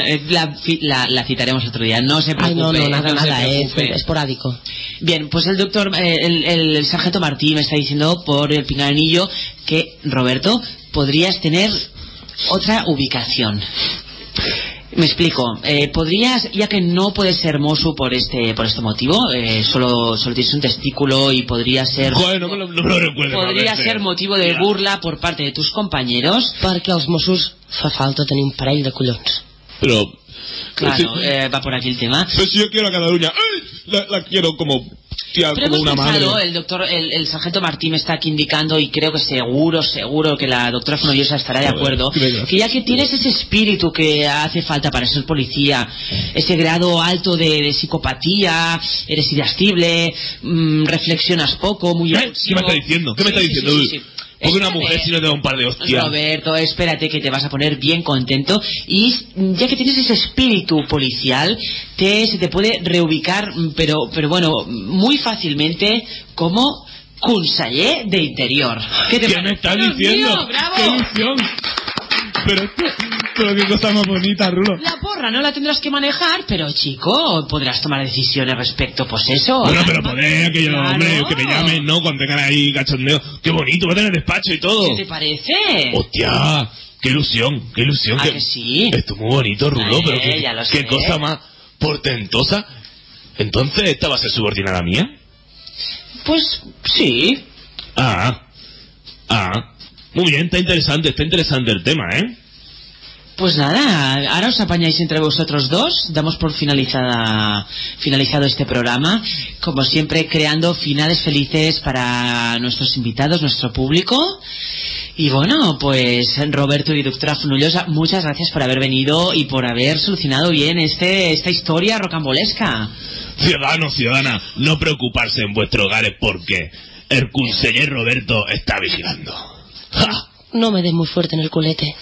la citaremos otro día, no se preocupe. Ay, no, nada, es esporádico. Bien, pues el sargento Martí me está diciendo por el pinganillo que, Roberto, podrías tener otra ubicación. Me explico. ¿Podrías, ya que no puedes ser Mosu por este motivo, solo tienes un testículo y podría ser... Joder, no me lo recuerdo. Podría ser motivo de burla por parte de tus compañeros. Perquè als Mossos fa falta tenir un parell de collons. Pero... Claro, va por aquí el tema. Pero si yo quiero a Cataluña, ¡ay! La quiero como... Tía, Pero como hemos una pensado, madre. el sargento Martín me está aquí indicando, y creo que seguro que la doctora Fonollosa estará de acuerdo, que ya que tienes ese espíritu que hace falta para ser policía, ese grado alto de psicopatía, eres irascible, reflexionas poco, muy ¿Qué me está diciendo? ¿Qué me está diciendo? Sí. Porque una mujer si no te da un par de hostias. Roberto, espérate que te vas a poner bien contento. Y ya que tienes ese espíritu policial, se te puede reubicar, pero bueno, muy fácilmente como conseller de Interior. ¿Qué me estás diciendo? Mío, ¡bravo! ¡Qué ilusión! Pero qué cosa más bonita, Rulo. La porra no la tendrás que manejar, pero chico, podrás tomar decisiones respecto, pues eso. Bueno, pero poder que yo, Claro. hombre, que me llamen, ¿no? Cuando tengan ahí cachondeo. Qué bonito, va a tener despacho y todo. ¿Qué te parece? Hostia, qué ilusión. ¿A que sí? Esto es muy bonito, Rulo, pero Ya lo qué sé. cosa más portentosa. Entonces, ¿esta va a ser subordinada mía? Pues sí. Ah. Muy bien, está interesante el tema, ¿eh? Pues nada, ahora os apañáis entre vosotros dos, damos por finalizado este programa, como siempre creando finales felices para nuestros invitados, nuestro público. Y bueno, pues Roberto y doctora Fonollosa, muchas gracias por haber venido y por haber solucionado bien esta historia rocambolesca. Ciudadana, no preocuparse en vuestros hogares porque el conseller Roberto está vigilando. ¡Ja! No me des muy fuerte en el culete.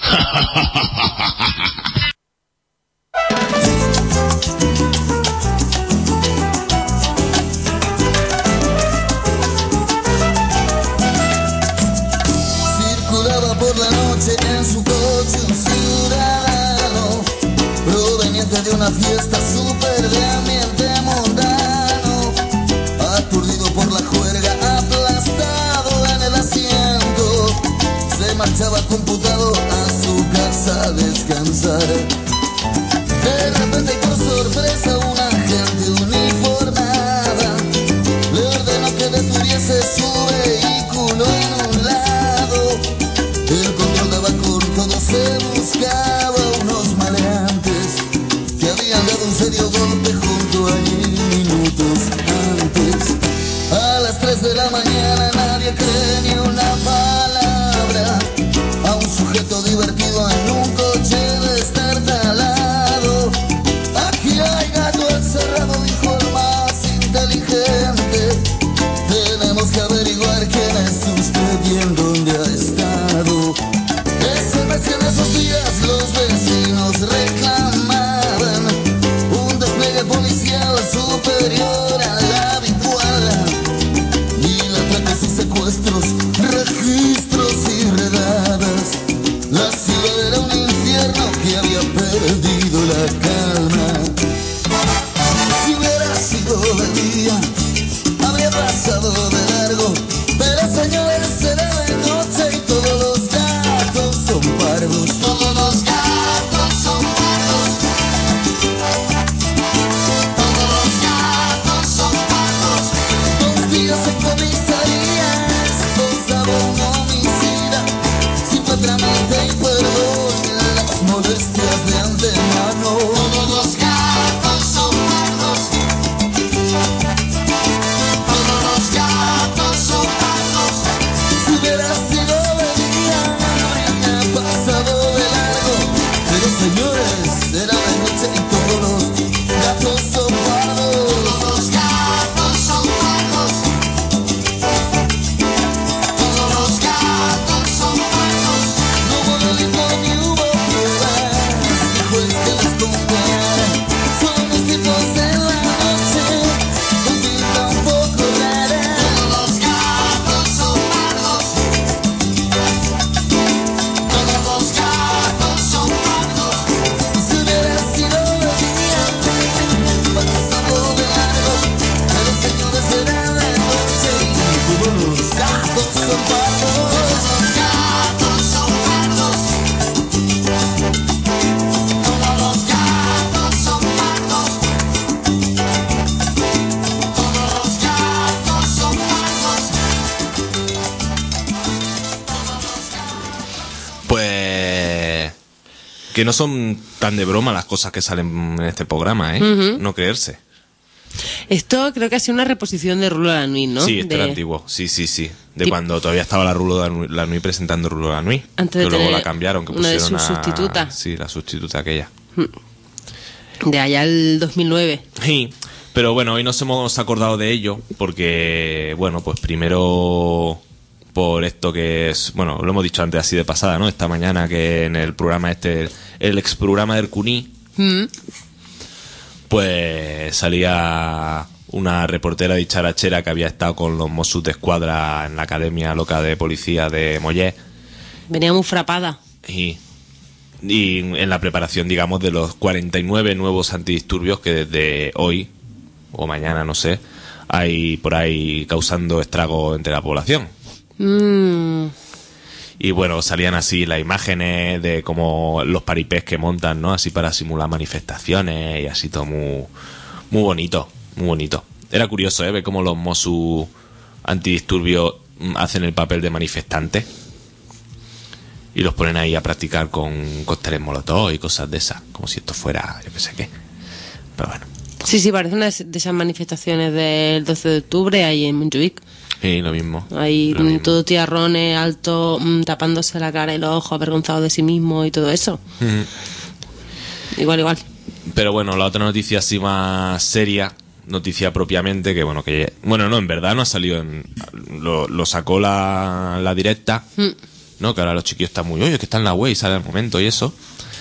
Circulaba por la noche en su coche un ciudadano proveniente de una fiesta súper de ambiente mundano, aturdido por la juerga, aplastado en el asiento, se marchaba computado a su casa a descansar. De repente, por sorpresa, un agente uniformada le ordenó que detuviese su vehículo en un lado. El control daba con todo, se buscaba unos maleantes que habían dado un serio golpe junto allí minutos antes. A las 3 de la mañana nadie cree ni una palabra a un sujeto divertido en un coche destartalado. Aquí hay gato encerrado, dijo el más inteligente. Tenemos que averiguar quién es usted y en dónde ha estado. Ese mes y en esos días los vecinos reclamaban un despliegue policial superior al habitual. Mil atraques y secuestros, registros y redadas. La ciudad era un infierno que había perdido la calma. Si hubiera sido de día, habría pasado de largo. Pero señores, será de noche y todos los gatos son pardos. Todos los gatos son pardos. Todos los gatos son pardos. 2 días en comisaría, esposaba un homicida. Sin trámite y perdón, las molestias de antemano. Todos los gatos son pardos. Todos los gatos son pardos. Si hubiera sido de día, habría pasado de largo. Pero señores, era de noche y todos los gatos son pardos. Todos los gatos son pardos. Todos los gatos son pardos. No hubo delito ni hubo pruebas, dijo el que les contara. Son unos tipos en la noche con pinta un poco rara. Todos los gatos son pardos. Todos los gatos son pardos. Si hubiera sido de día, Que no son tan de broma las cosas que salen en este programa, ¿eh? No creerse. Esto creo que ha sido una reposición de Rulo la Nuit, ¿no? Sí, esto era antiguo. Sí. De cuando todavía estaba la Rulo la Nuit presentando Rulo la Nuit. Antes de que luego tener la cambiaron, que una de pusieron sus sustitutas. Sí, la sustituta aquella. De allá el 2009. Sí, pero bueno, hoy nos hemos acordado de ello porque, bueno, pues primero por esto que es, bueno, lo hemos dicho antes así de pasada, ¿no? Esta mañana que en el programa el ex programa del CUNY, pues salía una reportera dicharachera que había estado con los Mossos d'Esquadra en la Academia Loca de Policía de Mollet. Venía muy frapada. Y en la preparación, digamos, de los 49 nuevos antidisturbios que desde hoy o mañana, no sé, hay por ahí causando estrago entre la población. Y bueno, salían así las imágenes de como los paripés que montan, ¿no? Así para simular manifestaciones y así todo muy bonito, muy bonito. Era curioso, ver cómo los Mossos antidisturbios hacen el papel de manifestantes y los ponen ahí a practicar con cócteles molotov y cosas de esas, como si esto fuera, yo qué sé qué. Pero bueno. Sí, parece una de esas manifestaciones del 12 de octubre ahí en Montjuic. Sí, lo mismo. Ahí todo tiarrones, alto, tapándose la cara y los ojos, avergonzados de sí mismo y todo eso. Igual. Pero bueno, la otra noticia así más seria, noticia propiamente, que bueno, no, en verdad no ha salido lo sacó la directa, ¿no? Que ahora los chiquillos están muy, oye, que está en la web y sale al momento y eso.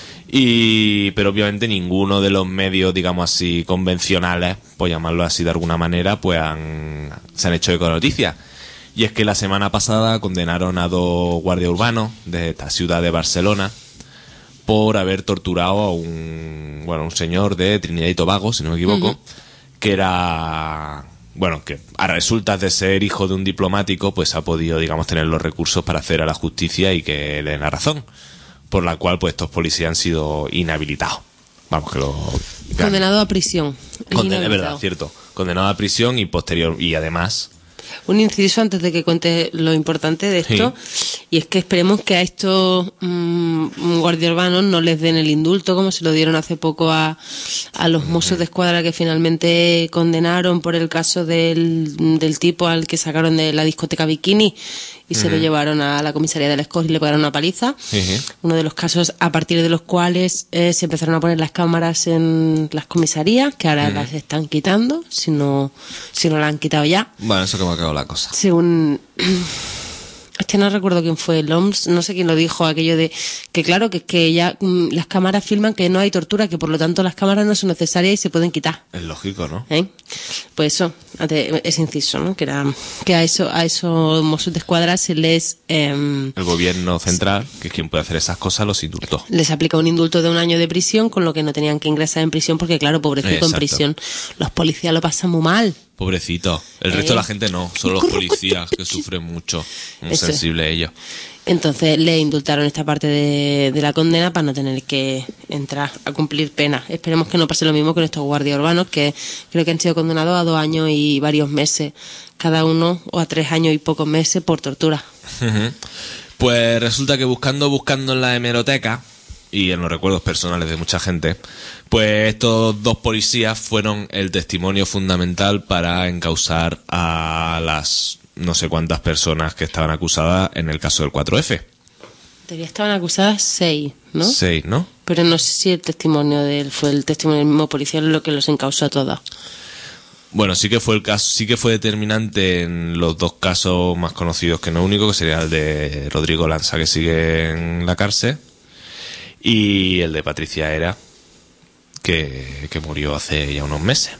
Pero obviamente ninguno de los medios, digamos así, convencionales, por llamarlo así de alguna manera, pues se han hecho eco de noticias. Y es que la semana pasada condenaron a 2 guardias urbanos de esta ciudad de Barcelona por haber torturado a un señor de Trinidad y Tobago, si no me equivoco, que era, que a resultas de ser hijo de un diplomático, pues ha podido, digamos, tener los recursos para hacer a la justicia y que le den la razón. Por la cual pues estos policías han sido inhabilitados. Vamos, que lo... Condenado a prisión. Es verdad, cierto. Condenado a prisión y además... Un inciso antes de que cuente lo importante de esto, y es que esperemos que a estos guardias urbanos no les den el indulto como se lo dieron hace poco a los Mossos d'Esquadra que finalmente condenaron por el caso del tipo al que sacaron de la discoteca Bikini y se lo llevaron a la comisaría del Escos y le pagaron una paliza. Uno de los casos a partir de los cuales se empezaron a poner las cámaras en las comisarías, que ahora las están quitando, si no la han quitado ya. Bueno, eso que me ha quedado la cosa. Según... Es que no recuerdo quién fue, el OMS, no sé quién lo dijo, aquello de que claro, que ya las cámaras filman que no hay tortura, que por lo tanto las cámaras no son necesarias y se pueden quitar. Es lógico, ¿no? Pues eso, ese inciso, ¿no? Que a esos Mossos d'Esquadra se les... el gobierno central, que es quien puede hacer esas cosas, los indultó. Les aplica un indulto de 1 año de prisión, con lo que no tenían que ingresar en prisión, porque claro, pobrecito, en prisión los policías lo pasan muy mal. Pobrecito. El resto de la gente no, solo los policías que sufren mucho, muy sensibles ellos. Entonces le indultaron esta parte de la condena para no tener que entrar a cumplir pena. Esperemos que no pase lo mismo con estos guardias urbanos, que creo que han sido condenados a 2 años y varios meses cada uno, o a 3 años y pocos meses por tortura. Pues resulta que buscando en la hemeroteca y en los recuerdos personales de mucha gente, pues estos 2 policías fueron el testimonio fundamental para encausar a las no sé cuántas personas que estaban acusadas en el caso del 4F. Todavía estaban acusadas 6, ¿no? 6, ¿no? Pero no sé si el testimonio fue el testimonio del mismo policía lo que los encausó a todas. Bueno, sí que fue el caso, sí que fue determinante en los 2 casos más conocidos, que no único, que sería el de Rodrigo Lanza, que sigue en la cárcel, y el de Patricia Era, que murió hace ya unos meses.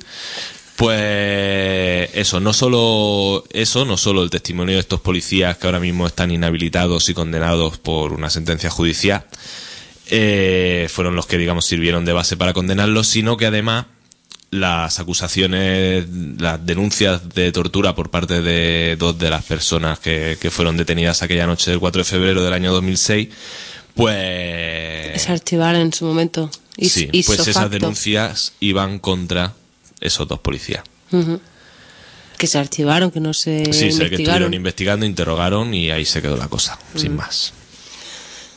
Pues eso, no solo el testimonio de estos policías que ahora mismo están inhabilitados y condenados por una sentencia judicial fueron los que, digamos, sirvieron de base para condenarlos, sino que además las acusaciones, las denuncias de tortura por parte de 2 de las personas que fueron detenidas aquella noche del 4 de febrero del año 2006, pues... Se archivaron en su momento. Pues esas denuncias iban contra esos 2 policías. Que se archivaron, que no se investigaron. Sí, sé que estuvieron investigando, interrogaron y ahí se quedó la cosa, sin más.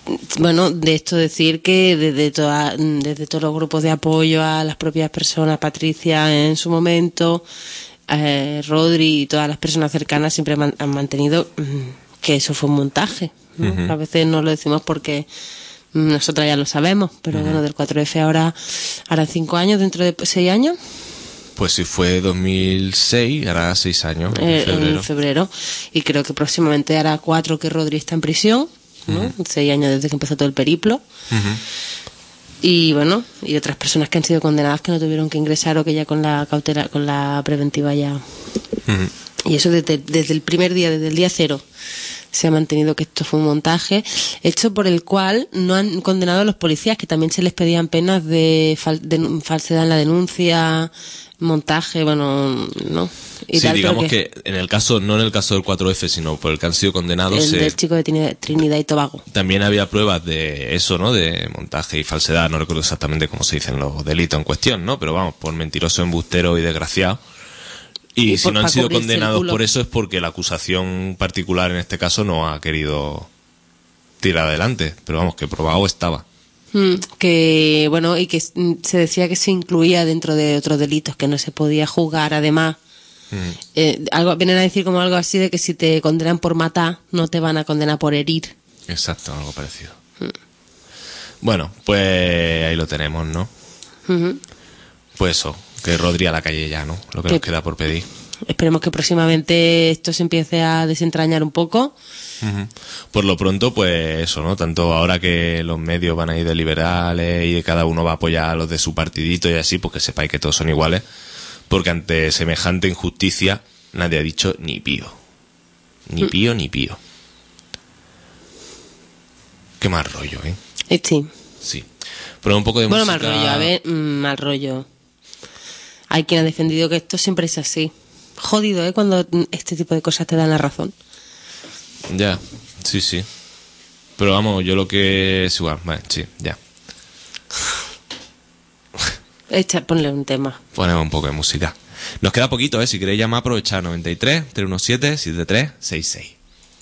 bueno, de esto decir que desde todos los grupos de apoyo a las propias personas, Patricia en su momento, Rodri y todas las personas cercanas siempre han mantenido que eso fue un montaje, ¿no? Ujú. A veces no lo decimos porque nosotras ya lo sabemos, pero bueno, del 4F ahora harán 5 años, dentro de 6 años. Pues si fue 2006, hará 6 años, en febrero. En febrero. Y creo que próximamente hará 4 que Rodri está en prisión, ¿no? 6 años desde que empezó todo el periplo. Ujú. Y bueno, y otras personas que han sido condenadas que no tuvieron que ingresar o que ya con la cautela, con la preventiva ya. Ujú. Y eso desde el primer día, desde el día 0, se ha mantenido que esto fue un montaje, hecho por el cual no han condenado a los policías, que también se les pedían penas de falsedad en la denuncia, montaje, bueno, ¿no? Y Sí, tal, pero digamos que en el caso, no en el caso del 4F, sino por el que han sido condenados, el del chico de Trinidad y Tobago. también había pruebas de eso, ¿no? De montaje y falsedad, no recuerdo exactamente cómo se dicen los delitos en cuestión, ¿no? Pero vamos, por mentiroso, embustero y desgraciado. Y si no han sido condenados por eso es porque la acusación particular en este caso no ha querido tirar adelante. Pero vamos, que probado estaba. Que bueno, y que se decía que se incluía dentro de otros delitos, que no se podía juzgar además. Vienen a decir como algo así de que si te condenan por matar, no te van a condenar por herir. Exacto, algo parecido. Bueno, pues ahí lo tenemos, ¿no? Pues eso, que Rodri a la calle ya, ¿no? Lo que nos queda por pedir. Esperemos que próximamente esto se empiece a desentrañar un poco. Por lo pronto, pues eso, ¿no? Tanto ahora que los medios van a ir de liberales y cada uno va a apoyar a los de su partidito y así, pues que sepáis que todos son iguales. Porque ante semejante injusticia nadie ha dicho ni pío. Ni pío, ni pío. Qué mal rollo, ¿eh? Sí. Sí. Pero un poco de Bueno, música... mal rollo, a ver, mal rollo. Hay quien ha defendido que esto siempre es así. Jodido, ¿eh? Cuando este tipo de cosas te dan la razón. Ya, sí, sí. Pero vamos, yo lo que es igual, vale, sí, ya. Ponle un tema. Ponemos un poco de música. Nos queda poquito, ¿eh? Si queréis llamar, aprovechar 93 317 7366.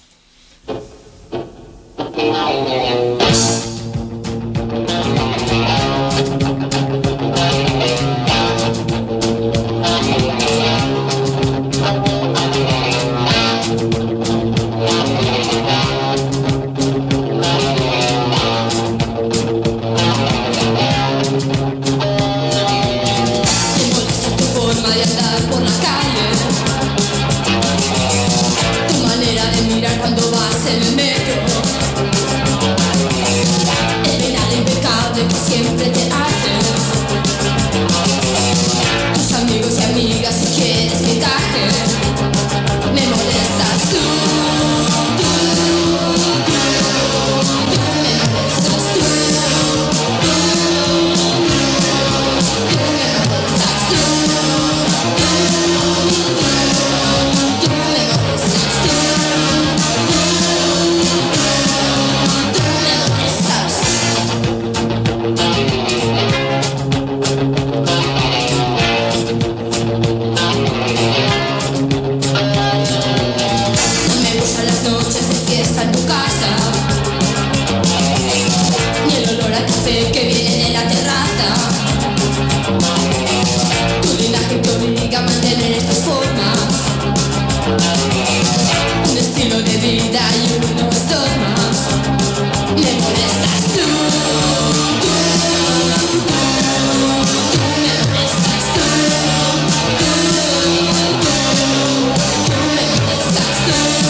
Cuando vas en el metro, el penal impecable que siempre te haces. Tus amigos y amigas si quieres ventaje, me molestas tú, me molestas tú, me molestas tú. En tu casa, ni el olor a café que viene de la terraza. Tu linaje te obliga a mantener estas formas, un estilo de vida y unos dogmas. Me molestas tú, me molestas tú, me molestas tú.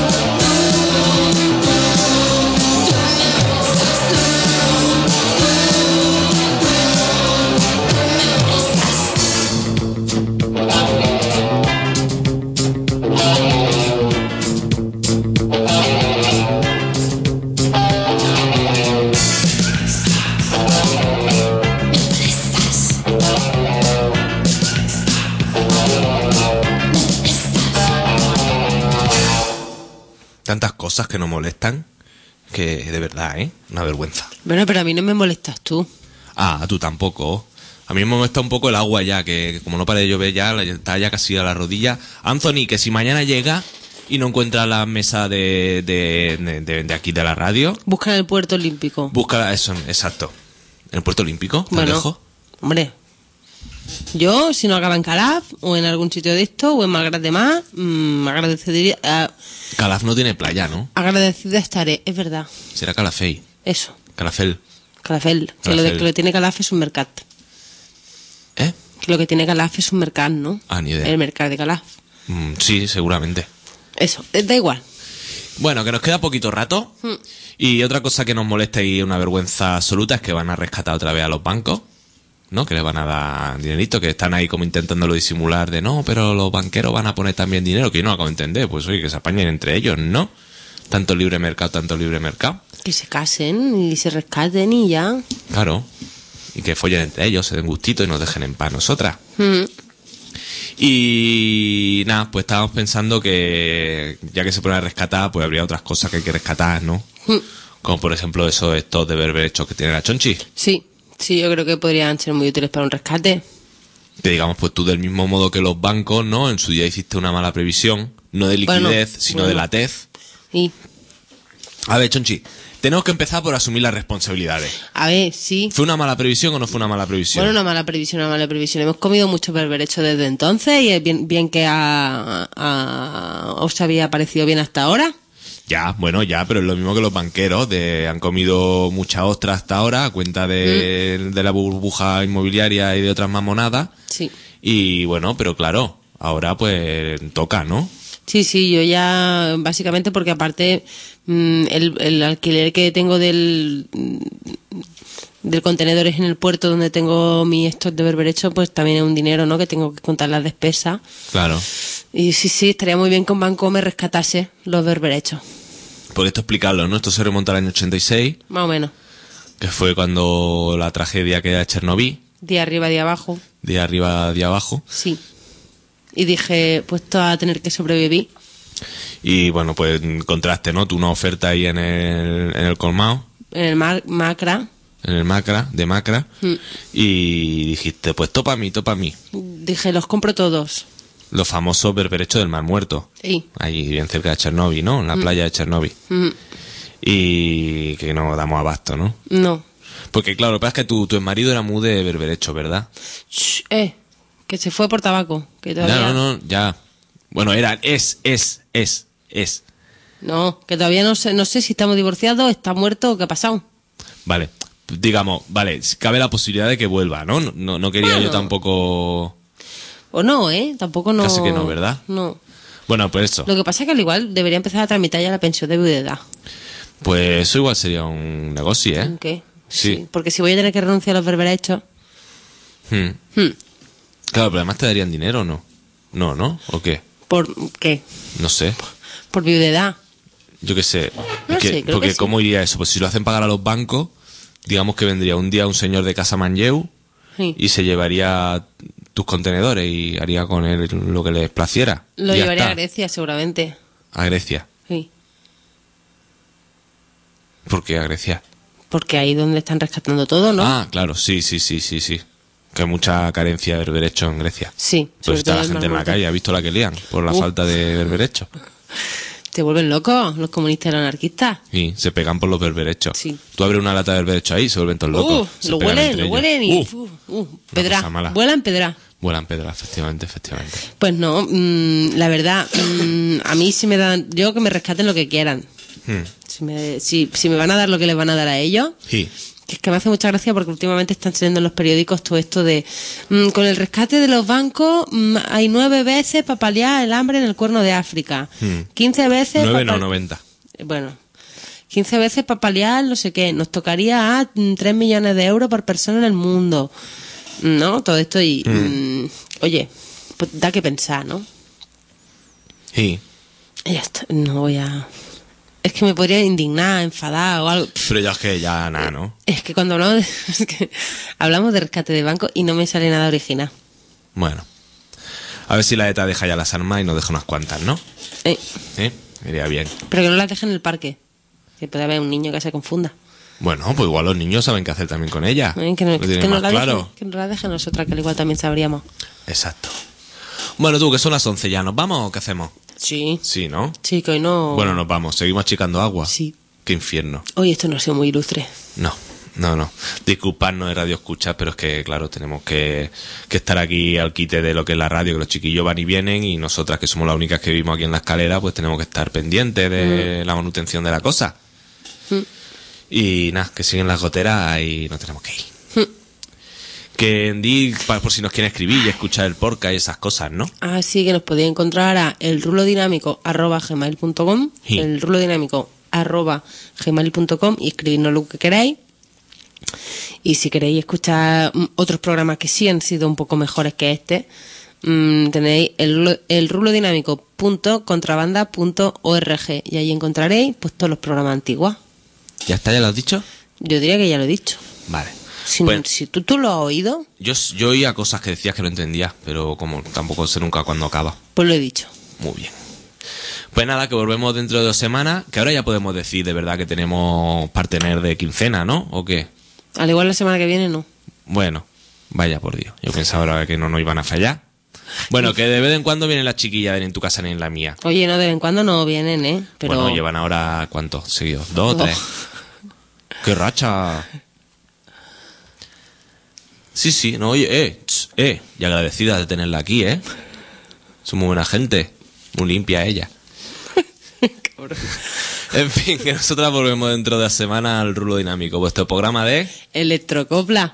Tantas cosas que nos molestan que de verdad, ¿eh? Una vergüenza. Bueno, pero a mí no me molestas tú. Ah, tú tampoco. A mí me molesta un poco el agua ya, que como no para de llover ya, está ya casi a la rodilla. Anthony, que si mañana llega y no encuentras la mesa de aquí de la radio, Busca en el puerto olímpico. busca eso, exacto. ¿En el Puerto Olímpico? ¿Tan Bueno, lejos? hombre. Yo, si no acaba en Calaf, o en algún sitio de esto, o en Malgrat de Mar, Calaf no tiene playa, ¿no? agradecida estaré. Es verdad. Será Calafell. Eso. Calafell. Calafell. Que lo que tiene Calaf es un mercat. ¿Eh? Que lo que tiene Calaf es un mercat, ¿no? Ah, ni idea. El mercat de Calaf. Sí, seguramente. Eso. Da igual. Bueno, que nos queda poquito rato. Y otra cosa que nos molesta y una vergüenza absoluta es que van a rescatar otra vez a los bancos, ¿no? Que les van a dar dinerito, que están ahí como intentándolo disimular de no, pero los banqueros van a poner también dinero, que yo no acabo de entender. Pues oye, que se apañen entre ellos, ¿no? Tanto libre mercado. Que se casen y se rescaten y ya. Claro. Y que follen entre ellos, se den gustito y nos dejen en paz nosotras. Y nada, pues estábamos pensando que ya que se pone a rescatar, pues habría otras cosas que hay que rescatar, ¿no? Como por ejemplo estos de berberechos que tiene la Chonchi. Sí, yo creo que podrían ser muy útiles para un rescate. Que digamos, pues tú del mismo modo que los bancos, ¿no? En su día hiciste una mala previsión, no de liquidez, sino de latez. Y, A ver, Chonchi, tenemos que empezar por asumir las responsabilidades. a ver, sí. ¿Fue una mala previsión o no fue una mala previsión? Bueno, una mala previsión. Hemos comido mucho berberecho desde entonces y es bien que os había parecido bien hasta ahora. Ya, bueno, ya, pero es lo mismo que los banqueros, han comido mucha ostra hasta ahora a cuenta de la burbuja inmobiliaria y de otras mamonadas. Sí. Y bueno, pero claro, ahora pues toca, ¿no? Sí, yo ya, básicamente porque aparte el alquiler que tengo del contenedor es en el puerto donde tengo mi stock de berberecho, pues también es un dinero, ¿no? Que tengo que contar las despesas. Claro. Y sí, estaría muy bien que un banco me rescatase los berberechos. Porque esto explicarlo, ¿no? Esto se remonta al año 86, Más o menos. que fue cuando la tragedia que era Chernobyl, Día arriba, día abajo. día arriba, día abajo. Sí. Y dije, pues todo a tener que sobrevivir. Y bueno, pues encontraste, ¿no? Tú una oferta ahí en el colmado, En el Macra. en el Macra, y dijiste, pues topa a mí. Dije, los compro todos. Los famosos berberechos del Mar Muerto. Sí. Ahí bien cerca de Chernobyl, ¿no? En la playa de Chernobyl. Y que no damos abasto, ¿no? No. Porque claro, lo que pasa es que tu marido era muy de berberecho, ¿verdad? Shh, que se fue por tabaco. Que todavía... Ya, no, ya. Bueno, es. No, que todavía no sé si estamos divorciados, está muerto o qué ha pasado. Vale, digamos, vale, cabe la posibilidad de que vuelva, ¿no? No quería Bueno. yo tampoco... O no, tampoco no... Casi que no, ¿verdad? No. Bueno, pues eso. Lo que pasa es que al igual debería empezar a tramitar ya la pensión de viudedad. Pues eso igual sería un negocio, ¿eh? ¿Qué? Sí. Porque si voy a tener que renunciar a los berberechos... Claro, pero además te darían dinero, ¿no? ¿No? ¿O qué? ¿Por qué? No sé. Por viudedad. Yo qué sé. No Es que- sé, creo porque que sí. ¿cómo iría eso? Pues si lo hacen pagar a los bancos, digamos que vendría un día un señor de Casa Manlleu Sí. y se llevaría tus contenedores y haría con él lo que les placiera. Lo Y ya llevaría está. a Grecia, seguramente. A Grecia. Sí. ¿Por qué a Grecia? Porque ahí donde están rescatando todo, ¿no? Ah, claro, sí. Que hay mucha carencia de berberecho en Grecia. Sí. Pues sobre está todo la el gente en la Mar Muerto. calle, ¿ha visto la que lían? Por la falta de berberecho. Te vuelven locos los comunistas y los anarquistas. Y se pegan por los berberechos. Sí. Tú abres una lata de berberecho ahí y se vuelven todos locos. Se Lo pegan huelen, entre lo ellos. huelen y... pedra. cosa mala. Vuelan pedra. Vuelan pedra, efectivamente. Pues no, la verdad, a mí sí me dan... Yo que me rescaten lo que quieran. Si me van a dar lo que les van a dar a ellos... Sí. Que es que me hace mucha gracia porque últimamente están saliendo en los periódicos todo esto de con el rescate de los bancos hay 9 veces para paliar el hambre en el Cuerno de África. 15 veces... 9 no, 90. Bueno, 15 veces para paliar no sé qué. Nos tocaría 3 millones de euros por persona en el mundo. ¿No? Todo esto y... oye, pues da que pensar, ¿no? Sí. Y ya está. No voy a... Es que me podría indignar, enfadar o algo. Pero ya es que ya nada, ¿no? Es que cuando hablamos es que hablamos de rescate de banco y no me sale nada original. Bueno. A ver si la ETA deja ya las armas y nos deja unas cuantas, ¿no? ¿Sí? Iría bien. Pero que no las dejen en el parque. Que puede haber un niño que se confunda. Bueno, pues igual los niños saben qué hacer también con ella. Que Lo tienen más claro. que nos la dejen nosotras, que al igual también sabríamos. Exacto. Bueno, tú, que son las 11 ya. ¿Nos vamos o qué hacemos? Sí. Sí, ¿no? Sí, que hoy no... Bueno, nos vamos. ¿Seguimos achicando agua? Sí. Qué infierno. Hoy esto no ha sido muy ilustre. No. Disculpadnos de Radio Escucha, pero es que, claro, tenemos que estar aquí al quite de lo que es la radio, que los chiquillos van y vienen, y nosotras, que somos las únicas que vivimos aquí en la escalera, pues tenemos que estar pendientes de la manutención de la cosa. Y nada, que siguen las goteras y nos tenemos que ir. Que por si nos quieren escribir y escuchar el podcast y esas cosas, ¿no? Así que nos podéis encontrar a elrulodinámico@gmail.com, Sí. elrulodinámico@gmail.com, y escribirnos lo que queráis. Y si queréis escuchar otros programas que sí han sido un poco mejores que este, tenéis elrulodinámico.contrabanda.org, y ahí encontraréis pues todos los programas antiguos. ¿Ya está? ¿Ya lo has dicho? Yo diría que ya lo he dicho. Vale. Si, Pues, si tú lo has oído, yo oía cosas que decías que no entendía, pero como tampoco sé nunca cuándo acaba. pues lo he dicho. Muy bien. Pues nada, que volvemos dentro de 2 semanas, que ahora ya podemos decir de verdad que tenemos partener de quincena, ¿no? ¿O qué? Al igual la semana que viene no. Bueno, vaya por Dios. Yo pensaba ahora que no nos iban a fallar. Bueno, que de vez en cuando vienen las chiquillas, ni en tu casa ni en la mía. Oye, no, de vez en cuando no vienen, ¿eh? Pero... Bueno, llevan ahora, ¿cuántos seguidos? 2 o 3. ¡Qué racha! Sí, no, oye, y agradecida de tenerla aquí, ¿eh? Es muy buena gente, muy limpia ella. En fin, que nosotras volvemos dentro de la semana al Rulo Dinámico, vuestro programa de... Electrocopla.